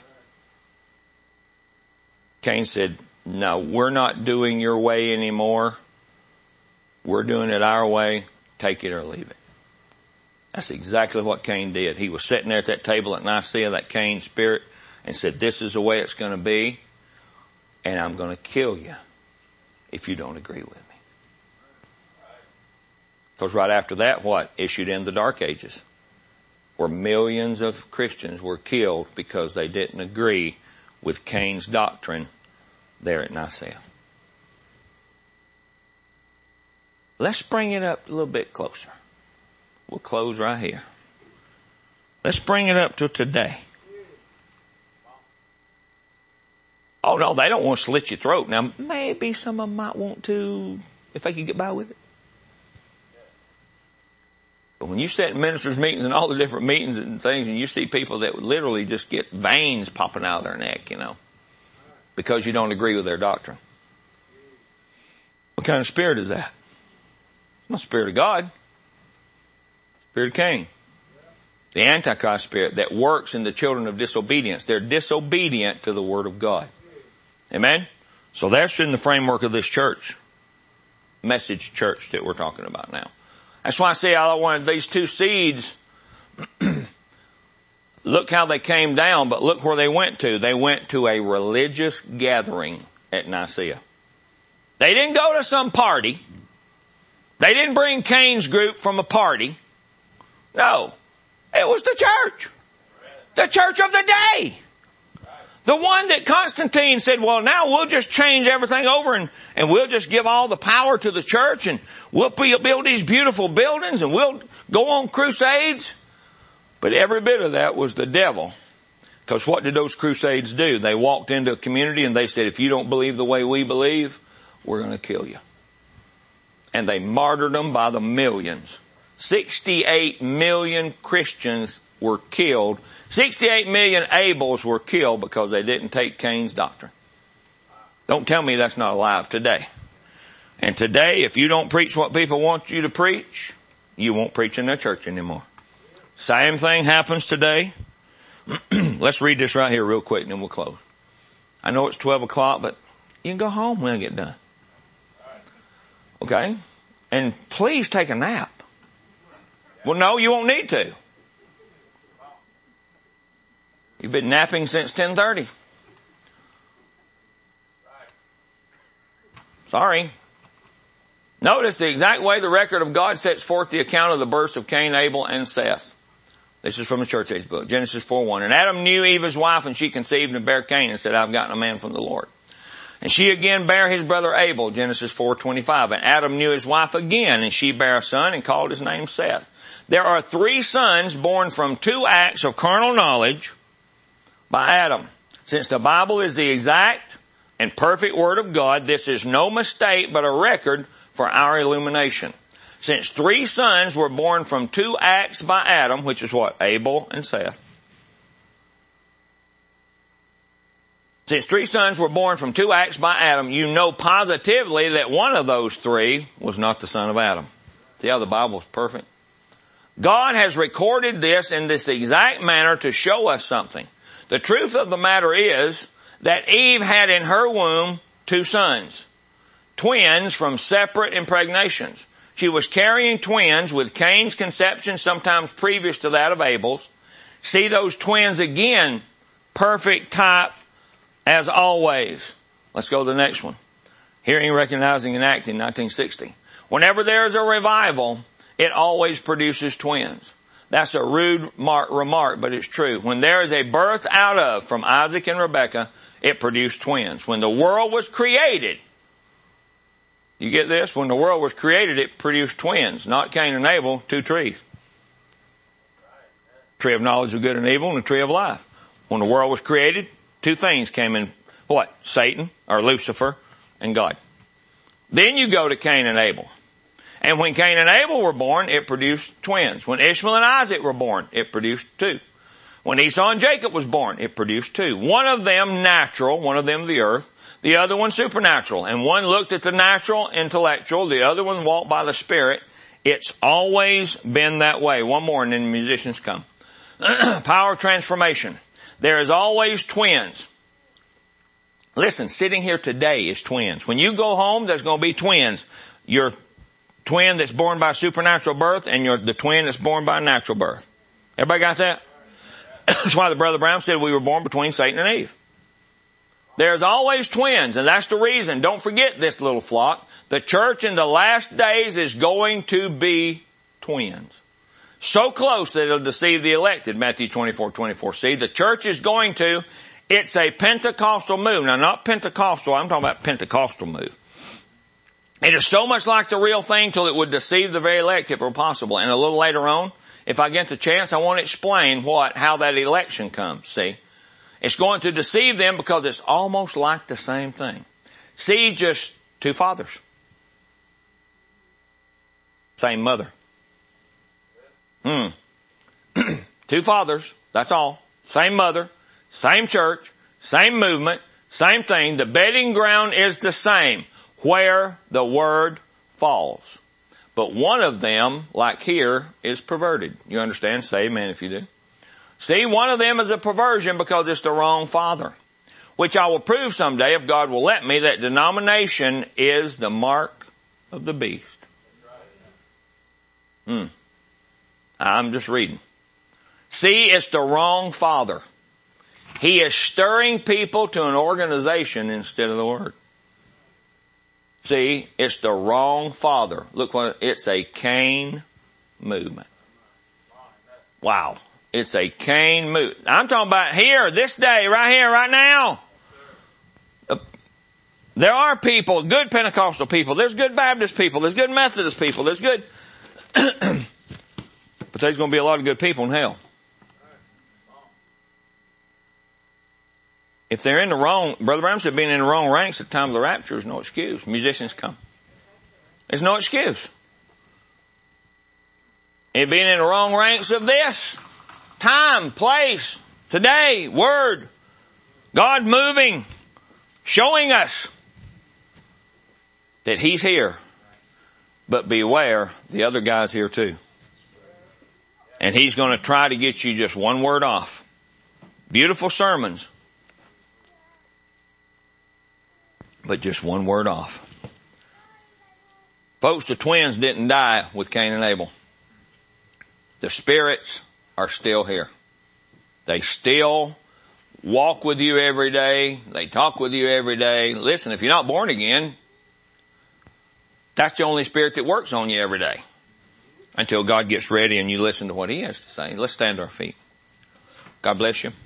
Speaker 1: Cain said, no, we're not doing your way anymore. We're doing it our way. Take it or leave it. That's exactly what Cain did. He was sitting there at that table at Nicaea, that Cain spirit, and said, this is the way it's going to be, and I'm going to kill you if you don't agree with me. Because right after that, what? Issued in the Dark Ages, where millions of Christians were killed because they didn't agree with Cain's doctrine there at Nicaea. Let's bring it up a little bit closer. We'll close right here. Let's bring it up to today. Oh no, they don't want to slit your throat. Now maybe some of them might want to, if they could get by with it. But when you sit in ministers' meetings and all the different meetings and things, and you see people that would literally just get veins popping out of their neck, because you don't agree with their doctrine. What kind of spirit is that? It's not the Spirit of God. Spirit of Cain. The Antichrist spirit that works in the children of disobedience. They're disobedient to the Word of God. Amen? So that's in the framework of this church. Message church that we're talking about now. That's why I say I wanted these two seeds. Look how they came down, but look where they went to. They went to a religious gathering at Nicaea. They didn't go to some party. They didn't bring Cain's group from a party. No. It was the church. The church of the day. The one that Constantine said, well, now we'll just change everything over and we'll just give all the power to the church and we'll build these beautiful buildings and we'll go on crusades. But every bit of that was the devil. Because what did those crusades do? They walked into a community and they said, if you don't believe the way we believe, we're going to kill you. And they martyred them by the millions. 68 million Christians were killed. 68 million Abels were killed because they didn't take Cain's doctrine. Don't tell me that's not alive today. And today, if you don't preach what people want you to preach, you won't preach in their church anymore. Same thing happens today. Let's read this right here real quick and then we'll close. I know it's 12 o'clock, but you can go home when I get done. Okay? And please take a nap. Well, no, you won't need to. You've been napping since 10:30. Sorry. Notice the exact way the record of God sets forth the account of the births of Cain, Abel, and Seth. This is from the Church Age book, Genesis 4:1. And Adam knew Eve his wife, and she conceived and bare Cain, and said, I've gotten a man from the Lord. And she again bare his brother Abel, Genesis 4:25. And Adam knew his wife again, and she bare a son, and called his name Seth. There are 3 sons born from 2 acts of carnal knowledge by Adam. Since the Bible is the exact and perfect Word of God, this is no mistake but a record for our illumination. Since 3 sons were born from 2 acts by Adam, which is what? Abel and Seth. Since 3 sons were born from 2 acts by Adam, you know positively that one of those 3 was not the son of Adam. See how the Bible is perfect? God has recorded this in this exact manner to show us something. The truth of the matter is that Eve had in her womb 2 sons, twins from separate impregnations. She was carrying twins with Cain's conception, sometimes previous to that of Abel's. See those twins again, perfect type as always. Let's go to the next one. Hearing, Recognizing, and Acting, 1960. Whenever there is a revival, it always produces twins. That's a rude remark, but it's true. When there is a birth out of, from Isaac and Rebekah, it produced twins. When the world was created, you get this? When the world was created, it produced twins. Not Cain and Abel, 2 trees. Tree of knowledge of good and evil and the tree of life. When the world was created, 2 things came in. What? Satan, or Lucifer, and God. Then you go to Cain and Abel. And when Cain and Abel were born, it produced twins. When Ishmael and Isaac were born, it produced two. When Esau and Jacob was born, it produced two. One of them natural, one of them the earth, the other one supernatural. And one looked at the natural, intellectual, the other one walked by the spirit. It's always been that way. One more and then the musicians come. Power of transformation. There is always twins. Listen, sitting here today is twins. When you go home, there's going to be twins. Your twin that's born by supernatural birth and the twin that's born by natural birth. Everybody got that? That's why the Brother Brown said we were born between Satan and Eve. There's always twins, and that's the reason. Don't forget this, little flock. The church in the last days is going to be twins. So close that it'll deceive the elected, Matthew 24:24. See, the church is going to, it's a Pentecostal move. Now, not Pentecostal, I'm talking about Pentecostal move. It is so much like the real thing till it would deceive the very elect if it were possible. And a little later on, if I get the chance, I want to explain how that election comes, see. It's going to deceive them because it's almost like the same thing. See, just two fathers. Same mother. Two fathers, that's all. Same mother, same church, same movement, same thing. The bedding ground is the same, where the word falls. But one of them, like here, is perverted. You understand? Say amen if you do. See, one of them is a perversion because it's the wrong father. Which I will prove someday, if God will let me, that denomination is the mark of the beast. I'm just reading. See, it's the wrong father. He is stirring people to an organization instead of the word. See, it's the wrong father. Look what, it's a Cain movement. Wow. It's a Cain movement. I'm talking about here, this day, right here, right now. There are people, good Pentecostal people, there's good Baptist people, there's good Methodist people, there's good, but there's going to be a lot of good people in hell. If they're in the wrong, Brother Brown said being in the wrong ranks at the time of the rapture is no excuse. Musicians come. There's no excuse. It being in the wrong ranks of this time, place, today, word, God moving, showing us that He's here. But beware, the other guy's here too. And he's going to try to get you just one word off. Beautiful sermons. But just one word off. Folks, the twins didn't die with Cain and Abel. The spirits are still here. They still walk with you every day. They talk with you every day. Listen, if you're not born again, that's the only spirit that works on you every day. Until God gets ready and you listen to what He has to say. Let's stand to our feet. God bless you.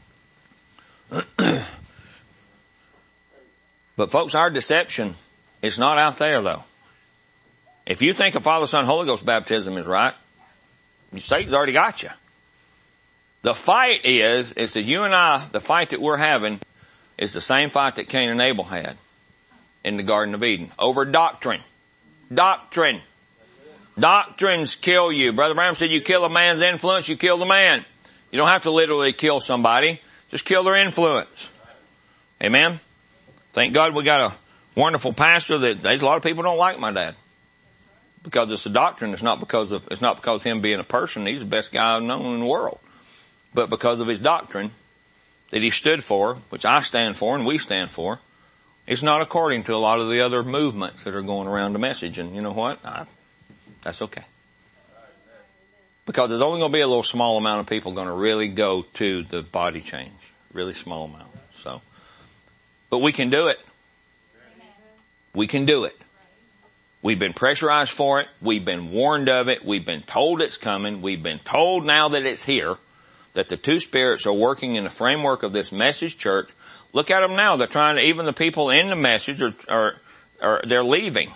Speaker 1: But folks, our deception is not out there though. If you think a Father, Son, Holy Ghost baptism is right, Satan's already got you. The fight is that you and I, the fight that we're having is the same fight that Cain and Abel had in the Garden of Eden over doctrine. Doctrine. Doctrines kill you. Brother Branham said you kill a man's influence, you kill the man. You don't have to literally kill somebody. Just kill their influence. Amen? Thank God we got a wonderful pastor that there's a lot of people don't like my dad. Because it's a doctrine. It's not because him being a person. He's the best guy I've known in the world. But because of his doctrine that he stood for, which I stand for and we stand for, it's not according to a lot of the other movements that are going around the message. And you know what? That's okay. Because there's only going to be a little small amount of people going to really go to the body change. Really small amount. So, but we can do it. We can do it. We've been pressurized for it. We've been warned of it. We've been told it's coming. We've been told now that it's here, that the two spirits are working in the framework of this message church. Look at them now. They're trying to, even the people in the message are they're leaving.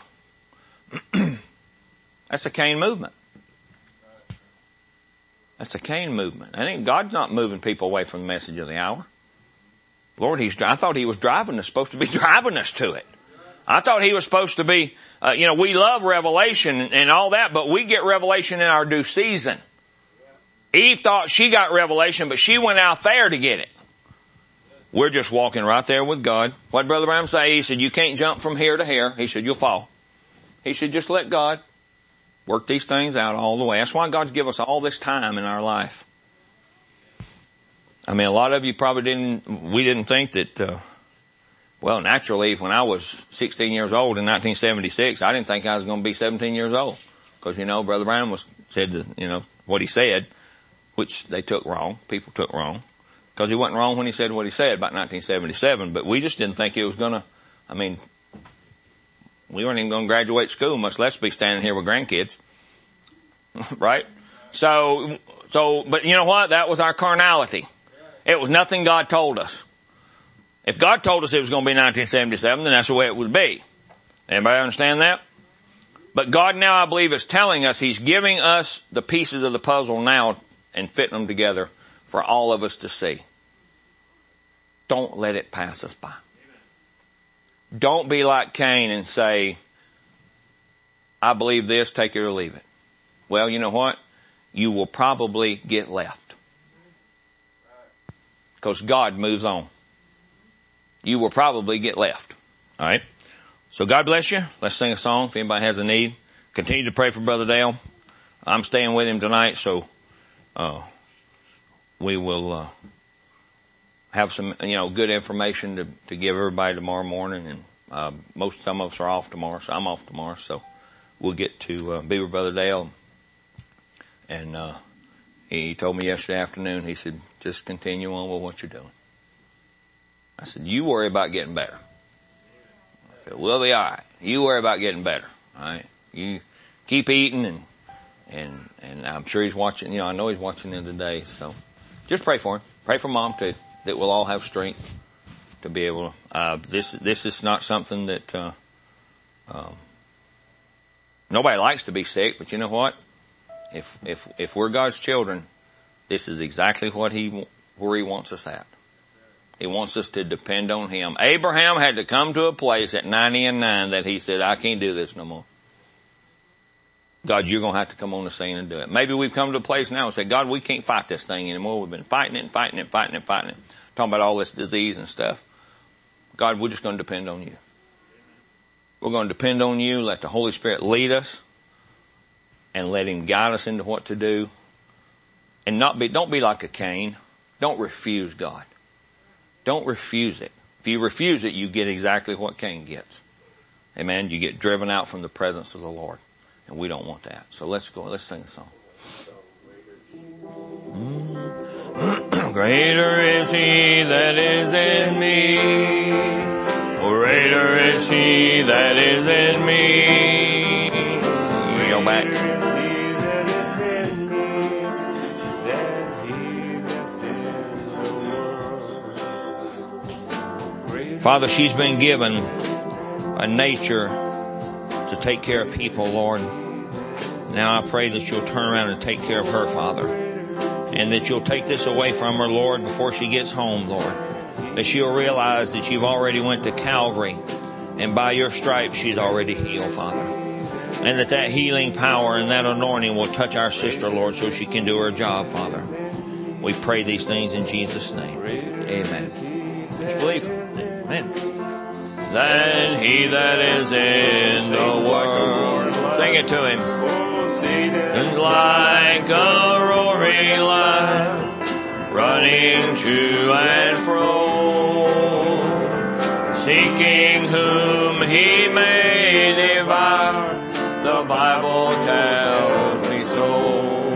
Speaker 1: That's a Cain movement. That's a Cain movement. I think God's not moving people away from the message of the hour. Lord, I thought He was supposed to be driving us to it. I thought he was supposed to be, we love revelation and all that, but we get revelation in our due season. Eve thought she got revelation, but she went out there to get it. We're just walking right there with God. What did Brother Branham say? He said, you can't jump from here to here. He said, you'll fall. He said, just let God work these things out all the way. That's why God's given us all this time in our life. I mean, a lot of you probably we didn't think that, naturally, when I was 16 years old in 1976, I didn't think I was going to be 17 years old. Because, Brother Branham said, what he said, which they took wrong. People took wrong. Because he wasn't wrong when he said what he said about 1977. But we just didn't think he was going to, we weren't even going to graduate school, much less be standing here with grandkids. Right? But you know what? That was our carnality. It was nothing God told us. If God told us it was going to be 1977, then that's the way it would be. Anybody understand that? But God now, I believe, is telling us He's giving us the pieces of the puzzle now and fitting them together for all of us to see. Don't let it pass us by. Don't be like Cain and say, I believe this, take it or leave it. Well, you know what? You will probably get left. Because God moves on. You will probably get left. All right? So God bless you. Let's sing a song if anybody has a need. Continue to pray for Brother Dale. I'm staying with him tonight, so we will have some, good information to give everybody tomorrow morning. And some of us are off tomorrow, so I'm off tomorrow. So we'll get to be with Brother Dale. And he told me yesterday afternoon, he said, just continue on with what you're doing. I said, you worry about getting better. I said, we'll be all right. You worry about getting better. All right. You keep eating and I'm sure he's watching, I know he's watching in today. So just pray for him. Pray for Mom too, that we'll all have strength to be able to, this is not something that, nobody likes to be sick, but you know what? If we're God's children, this is exactly where He wants us at. He wants us to depend on Him. Abraham had to come to a place at 90 and 9 that he said, I can't do this no more. God, you're going to have to come on the scene and do it. Maybe we've come to a place now and say, God, we can't fight this thing anymore. We've been fighting it. Talking about all this disease and stuff. God, we're just going to depend on you. We're going to depend on you. Let the Holy Spirit lead us and let Him guide us into what to do. And don't be like a Cain. Don't refuse God. Don't refuse it. If you refuse it, you get exactly what Cain gets. Amen. You get driven out from the presence of the Lord. And we don't want that. So let's go. Let's sing a song. Greater is He that is in me. Greater is He that is in me. We go back. Father, she's been given a nature to take care of people, Lord. Now I pray that you'll turn around and take care of her, Father. And that you'll take this away from her, Lord, before she gets home, Lord. That she'll realize that you've already went to Calvary. And by your stripes, she's already healed, Father. And that healing power and that anointing will touch our sister, Lord, so she can do her job, Father. We pray these things in Jesus' name. Amen. Just believe. Amen. Than he that is in the world. Sing it to him. And like a roaring lion, running to and fro, seeking whom he may devour. The Bible tells me so.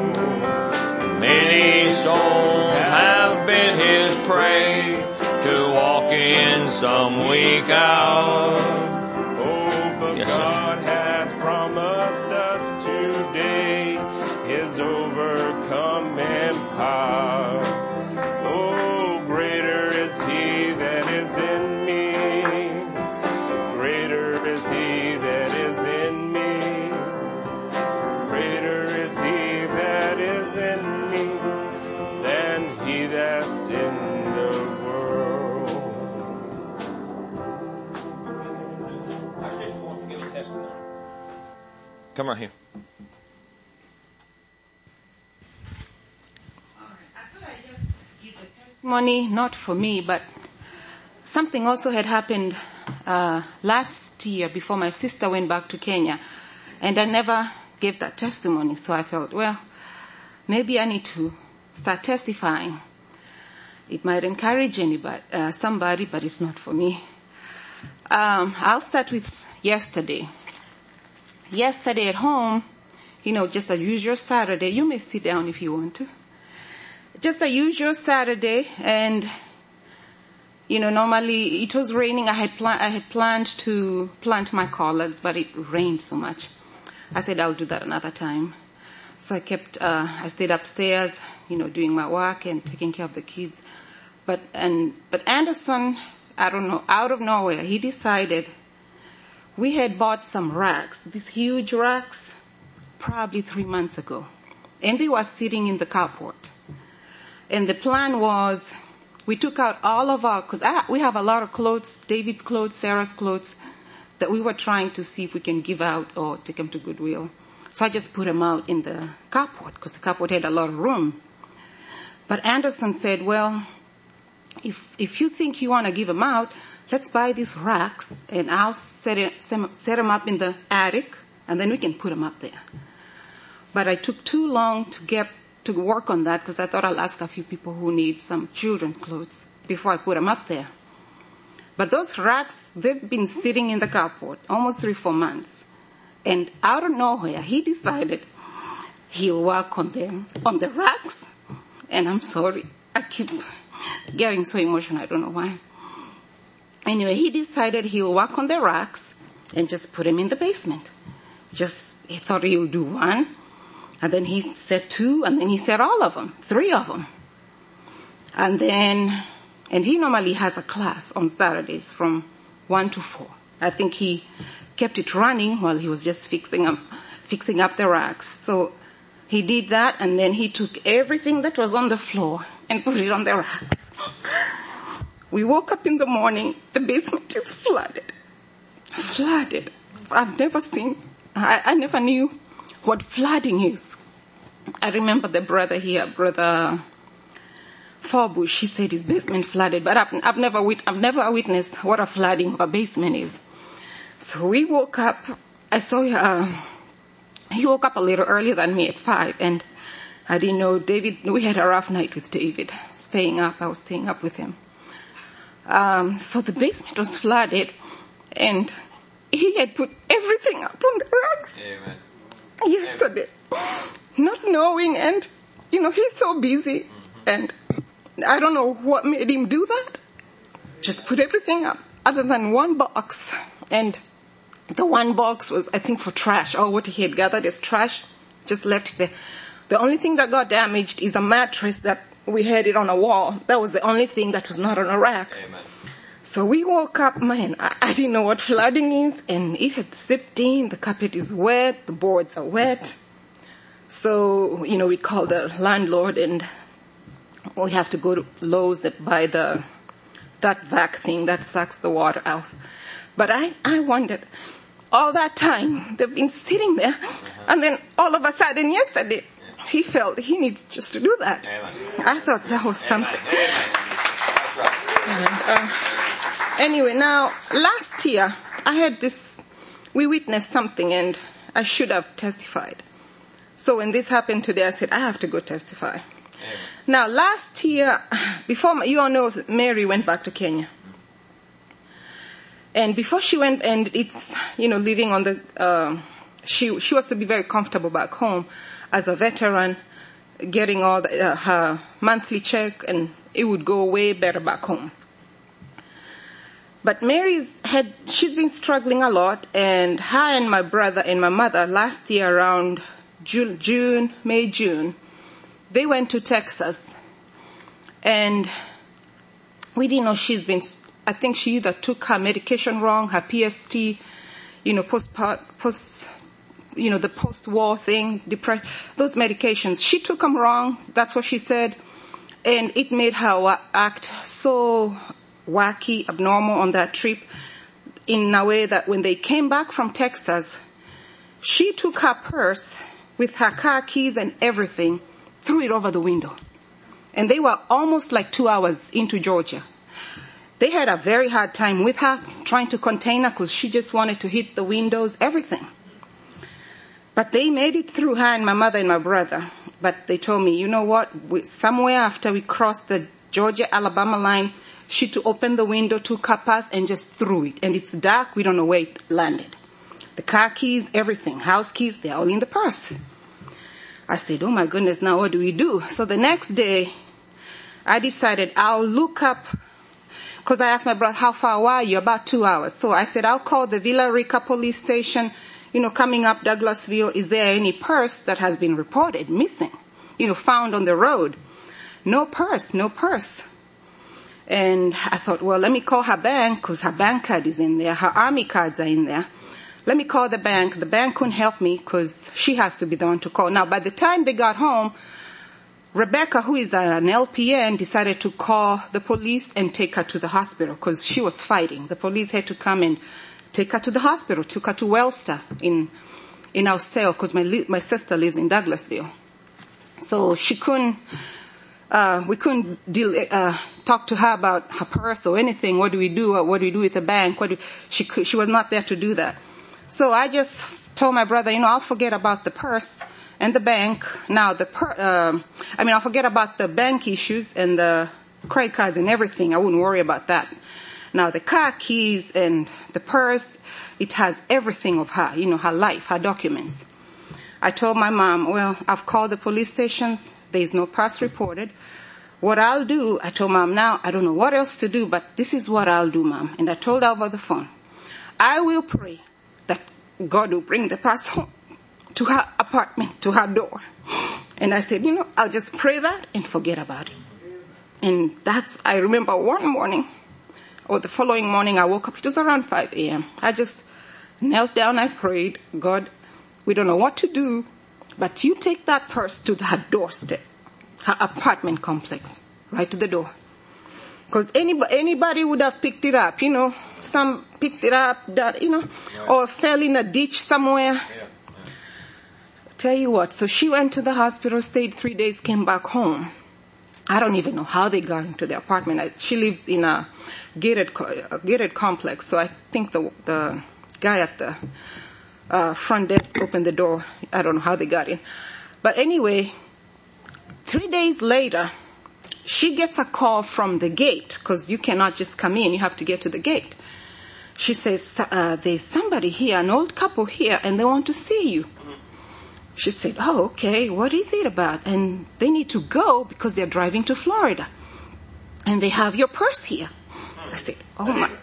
Speaker 1: Many souls have been his prey, to walk in some weak hour.
Speaker 2: Oh, but yes, God has promised us today His overcoming power. Oh, greater is He that is in me. Greater is He that is in me. Greater is He that is in me than he that's in the world.
Speaker 3: Money, not for me, but something also had happened last year before my sister went back to Kenya, and I never gave that testimony. So I felt, well, maybe I need to start testifying. It might encourage somebody, but it's not for me. I'll start with yesterday. Yesterday at home, just a usual Saturday. You may sit down if you want to. Just a usual Saturday, and normally it was raining. I had planned to plant my collards, but it rained so much. I said I'll do that another time. So I stayed upstairs, doing my work and taking care of the kids. But Anderson, I don't know, out of nowhere, he decided we had bought some racks, these huge racks, probably 3 months ago. And they were sitting in the carport. And the plan was, we took out all of because we have a lot of clothes, David's clothes, Sarah's clothes, that we were trying to see if we can give out or take them to Goodwill. So I just put them out in the carport, because the carport had a lot of room. But Anderson said, well, if you think you want to give them out, let's buy these racks, and I'll set them up in the attic, and then we can put them up there. But I took too long to work on that, because I thought I'll ask a few people who need some children's clothes before I put them up there. But those racks, they've been sitting in the carport almost 3-4 months. And out of nowhere, he decided he'll work on them, on the racks. And I'm sorry, I keep getting so emotional, I don't know why. Anyway, he decided he'll work on the racks and just put them in the basement. He thought he'll do one. And then he said 2, and then he said all of them, 3 of them. And he normally has a class on Saturdays from 1 to 4. I think he kept it running while he was just fixing up the racks. So he did that, and then he took everything that was on the floor and put it on the racks. We woke up in the morning, the basement is flooded. Flooded. I never knew what flooding is. I remember the brother here, Brother Forbush, he said his basement flooded, but I've never witnessed what a flooding of a basement is. So we woke up, I saw he woke up a little earlier than me at 5, and I didn't know David, we had a rough night with David, I was staying up with him. So the basement was flooded, and he had put everything up on the racks. Amen. Yesterday, not knowing, and he's so busy, and I don't know what made him do that. Just put everything up, other than one box, and the one box was, I think, for trash, or what he had gathered as trash, just left it there. The only thing that got damaged is a mattress that we had it on a wall. That was the only thing that was not on a rack. Amen. So we woke up, man, I didn't know what flooding is, and it had seeped in, the carpet is wet, the boards are wet. So, we called the landlord, and we have to go to Lowe's and buy that vac thing that sucks the water out. But I wondered, all that time, they've been sitting there, and then all of a sudden yesterday, he felt he needs just to do that. I thought that was something. Anyway, now, last year, we witnessed something, and I should have testified. So when this happened today, I said, I have to go testify. Now, last year, before, you all know, Mary went back to Kenya. And before she went, and it's, living on the, she was to be very comfortable back home as a veteran, getting all her monthly check, and it would go way better back home. But she's been struggling a lot, and her and my brother and my mother last year around May, June, they went to Texas. And we didn't know I think she either took her medication wrong, her PST, the post-war thing, depression, those medications. She took them wrong, that's what she said. And it made her act so wacky, abnormal on that trip, in a way that when they came back from Texas, she took her purse with her car keys and everything, threw it over the window. And they were almost like 2 hours into Georgia. They had a very hard time with her, trying to contain her because she just wanted to hit the windows, everything. But they made it through, her and my mother and my brother. But they told me, you know what, somewhere after we crossed the Georgia-Alabama line, she to open the window, took her purse and just threw it. And it's dark, we don't know where it landed. The car keys, everything, house keys, they're all in the purse. I said, oh my goodness, now what do we do? So the next day, I decided I'll look up, because I asked my brother, how far were you? About 2 hours. So I said, I'll call the Villa Rica police station, coming up Douglasville. Is there any purse that has been reported missing? Found on the road. No purse. And I thought, well, let me call her bank, because her bank card is in there. Her Army cards are in there. Let me call the bank. The bank couldn't help me because she has to be the one to call. Now, by the time they got home, Rebecca, who is an LPN, decided to call the police and take her to the hospital because she was fighting. The police had to come and take her to the hospital, took her to Wellstar in Austell because my sister lives in Douglasville. So she couldn't, we couldn't talk to her about her purse or anything. What do we do? What do we do with the bank? She was not there to do that. So I just told my brother, I'll forget about the purse and the bank. Now I'll forget about the bank issues and the credit cards and everything. I wouldn't worry about that. Now the car keys and the purse, it has everything of her, her life, her documents. I told my mom, well, I've called the police stations. There's no purse reported. What I'll do, I told Mom, now I don't know what else to do, but this is what I'll do, Mom. And I told her over the phone, I will pray that God will bring the purse home to her apartment, to her door. And I said, I'll just pray that and forget about it. And I remember one morning, or the following morning, I woke up, it was around 5 a.m. I just knelt down, I prayed, God, we don't know what to do, but you take that purse to her doorstep, her apartment complex, right to the door. Because anybody would have picked it up, some picked it up, or fell in a ditch somewhere. Tell you what, so she went to the hospital, stayed 3 days, came back home. I don't even know how they got into the apartment. She lives in a gated complex, so I think the guy at the front desk opened the door. I don't know how they got in. But anyway, 3 days later, she gets a call from the gate, because you cannot just come in, you have to get to the gate. She says, there's somebody here, an old couple here, and they want to see you. She said, oh, okay, what is it about? And they need to go because they're driving to Florida. And they have your purse here. I said, oh my.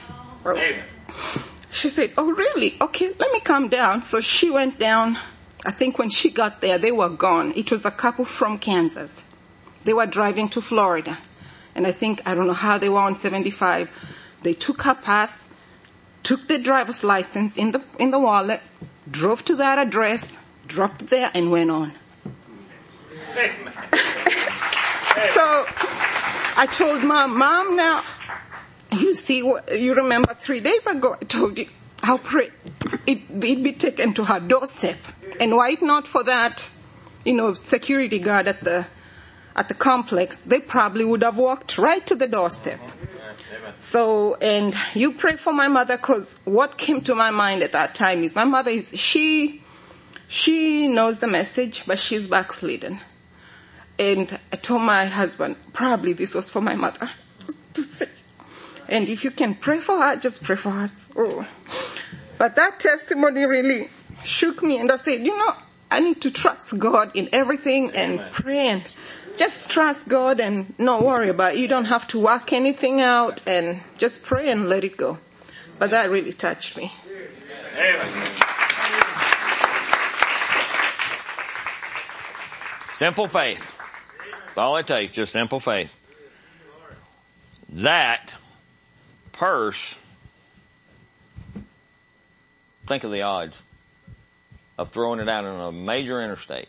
Speaker 3: She said, oh really? Okay, let me come down. So she went down. I think when she got there, they were gone. It was a couple from Kansas. They were driving to Florida. And I don't know how they were on 75. They took her purse, took the driver's license in the wallet, drove to that address, dropped it there, and went on. So I told Mom, now, you see, you remember 3 days ago I told you, I'll pray it be taken to her doorstep. And why not for that, security guard at the complex, they probably would have walked right to the doorstep. So, and you pray for my mother, because what came to my mind at that time is my mother she knows the message, but she's backslidden. And I told my husband, probably this was for my mother to say. And if you can pray for her, just pray for her. So, but that testimony really shook me, and I said, I need to trust God in everything and pray, and just trust God and not worry about it. You don't have to work anything out, and just pray and let it go. But that really touched me.
Speaker 1: Amen. Simple faith. That's all it takes, just simple faith. That purse, think of the odds of throwing it out on a major interstate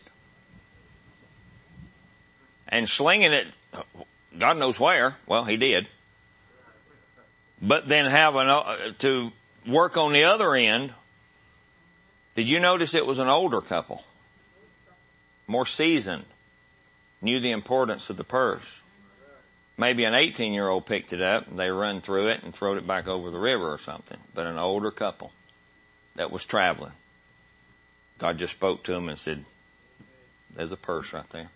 Speaker 1: and slinging it, God knows where. Well, he did. But then having to work on the other end. Did you notice it was an older couple? More seasoned. knew the importance of the purse. Maybe an 18-year-old picked it up and they run through it and throwed it back over the river or something. But an older couple that was traveling, God just spoke to them and said, there's a purse right there.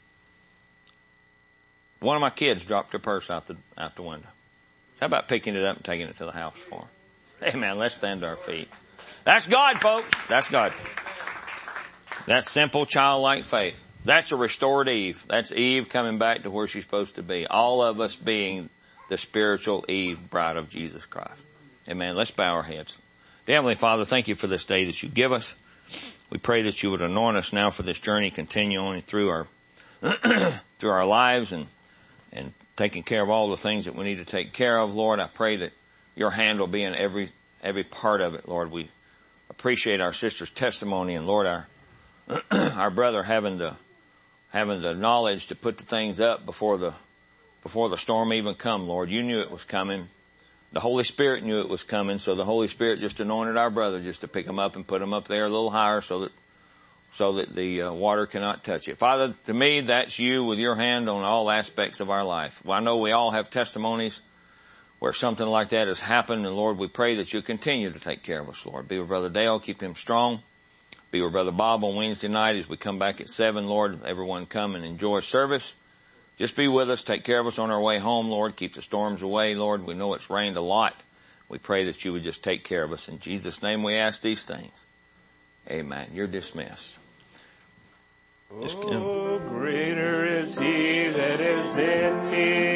Speaker 1: One of my kids dropped her purse out the window. How about picking it up and taking it to the house for her? Amen. Let's stand to our feet. That's God, folks. That's God. That's simple childlike faith. That's a restored Eve. That's Eve coming back to where she's supposed to be. All of us being the spiritual Eve, bride of Jesus Christ. Amen. Let's bow our heads. Dear Heavenly Father, thank you for this day that you give us. We pray that you would anoint us now for this journey, continue on through our through our lives and taking care of all the things that we need to take care of. Lord, I pray that your hand will be in every part of it, Lord. We appreciate our sister's testimony, and Lord, our brother having the knowledge to put the things up before the storm even come, Lord. You knew it was coming. The Holy Spirit knew it was coming, so the Holy Spirit just anointed our brother just to pick them up and put them up there a little higher so that the water cannot touch it. Father, to me, that's you with your hand on all aspects of our life. Well, I know we all have testimonies where something like that has happened, and Lord, we pray that you continue to take care of us, Lord. Be with Brother Dale, keep him strong. Be with Brother Bob on Wednesday night as we come back at 7, Lord. Everyone come and enjoy service. Just be with us. Take care of us on our way home, Lord. Keep the storms away, Lord. We know it's rained a lot. We pray that you would just take care of us. In Jesus' name we ask these things. Amen. You're dismissed.
Speaker 2: Oh, greater is he that is in me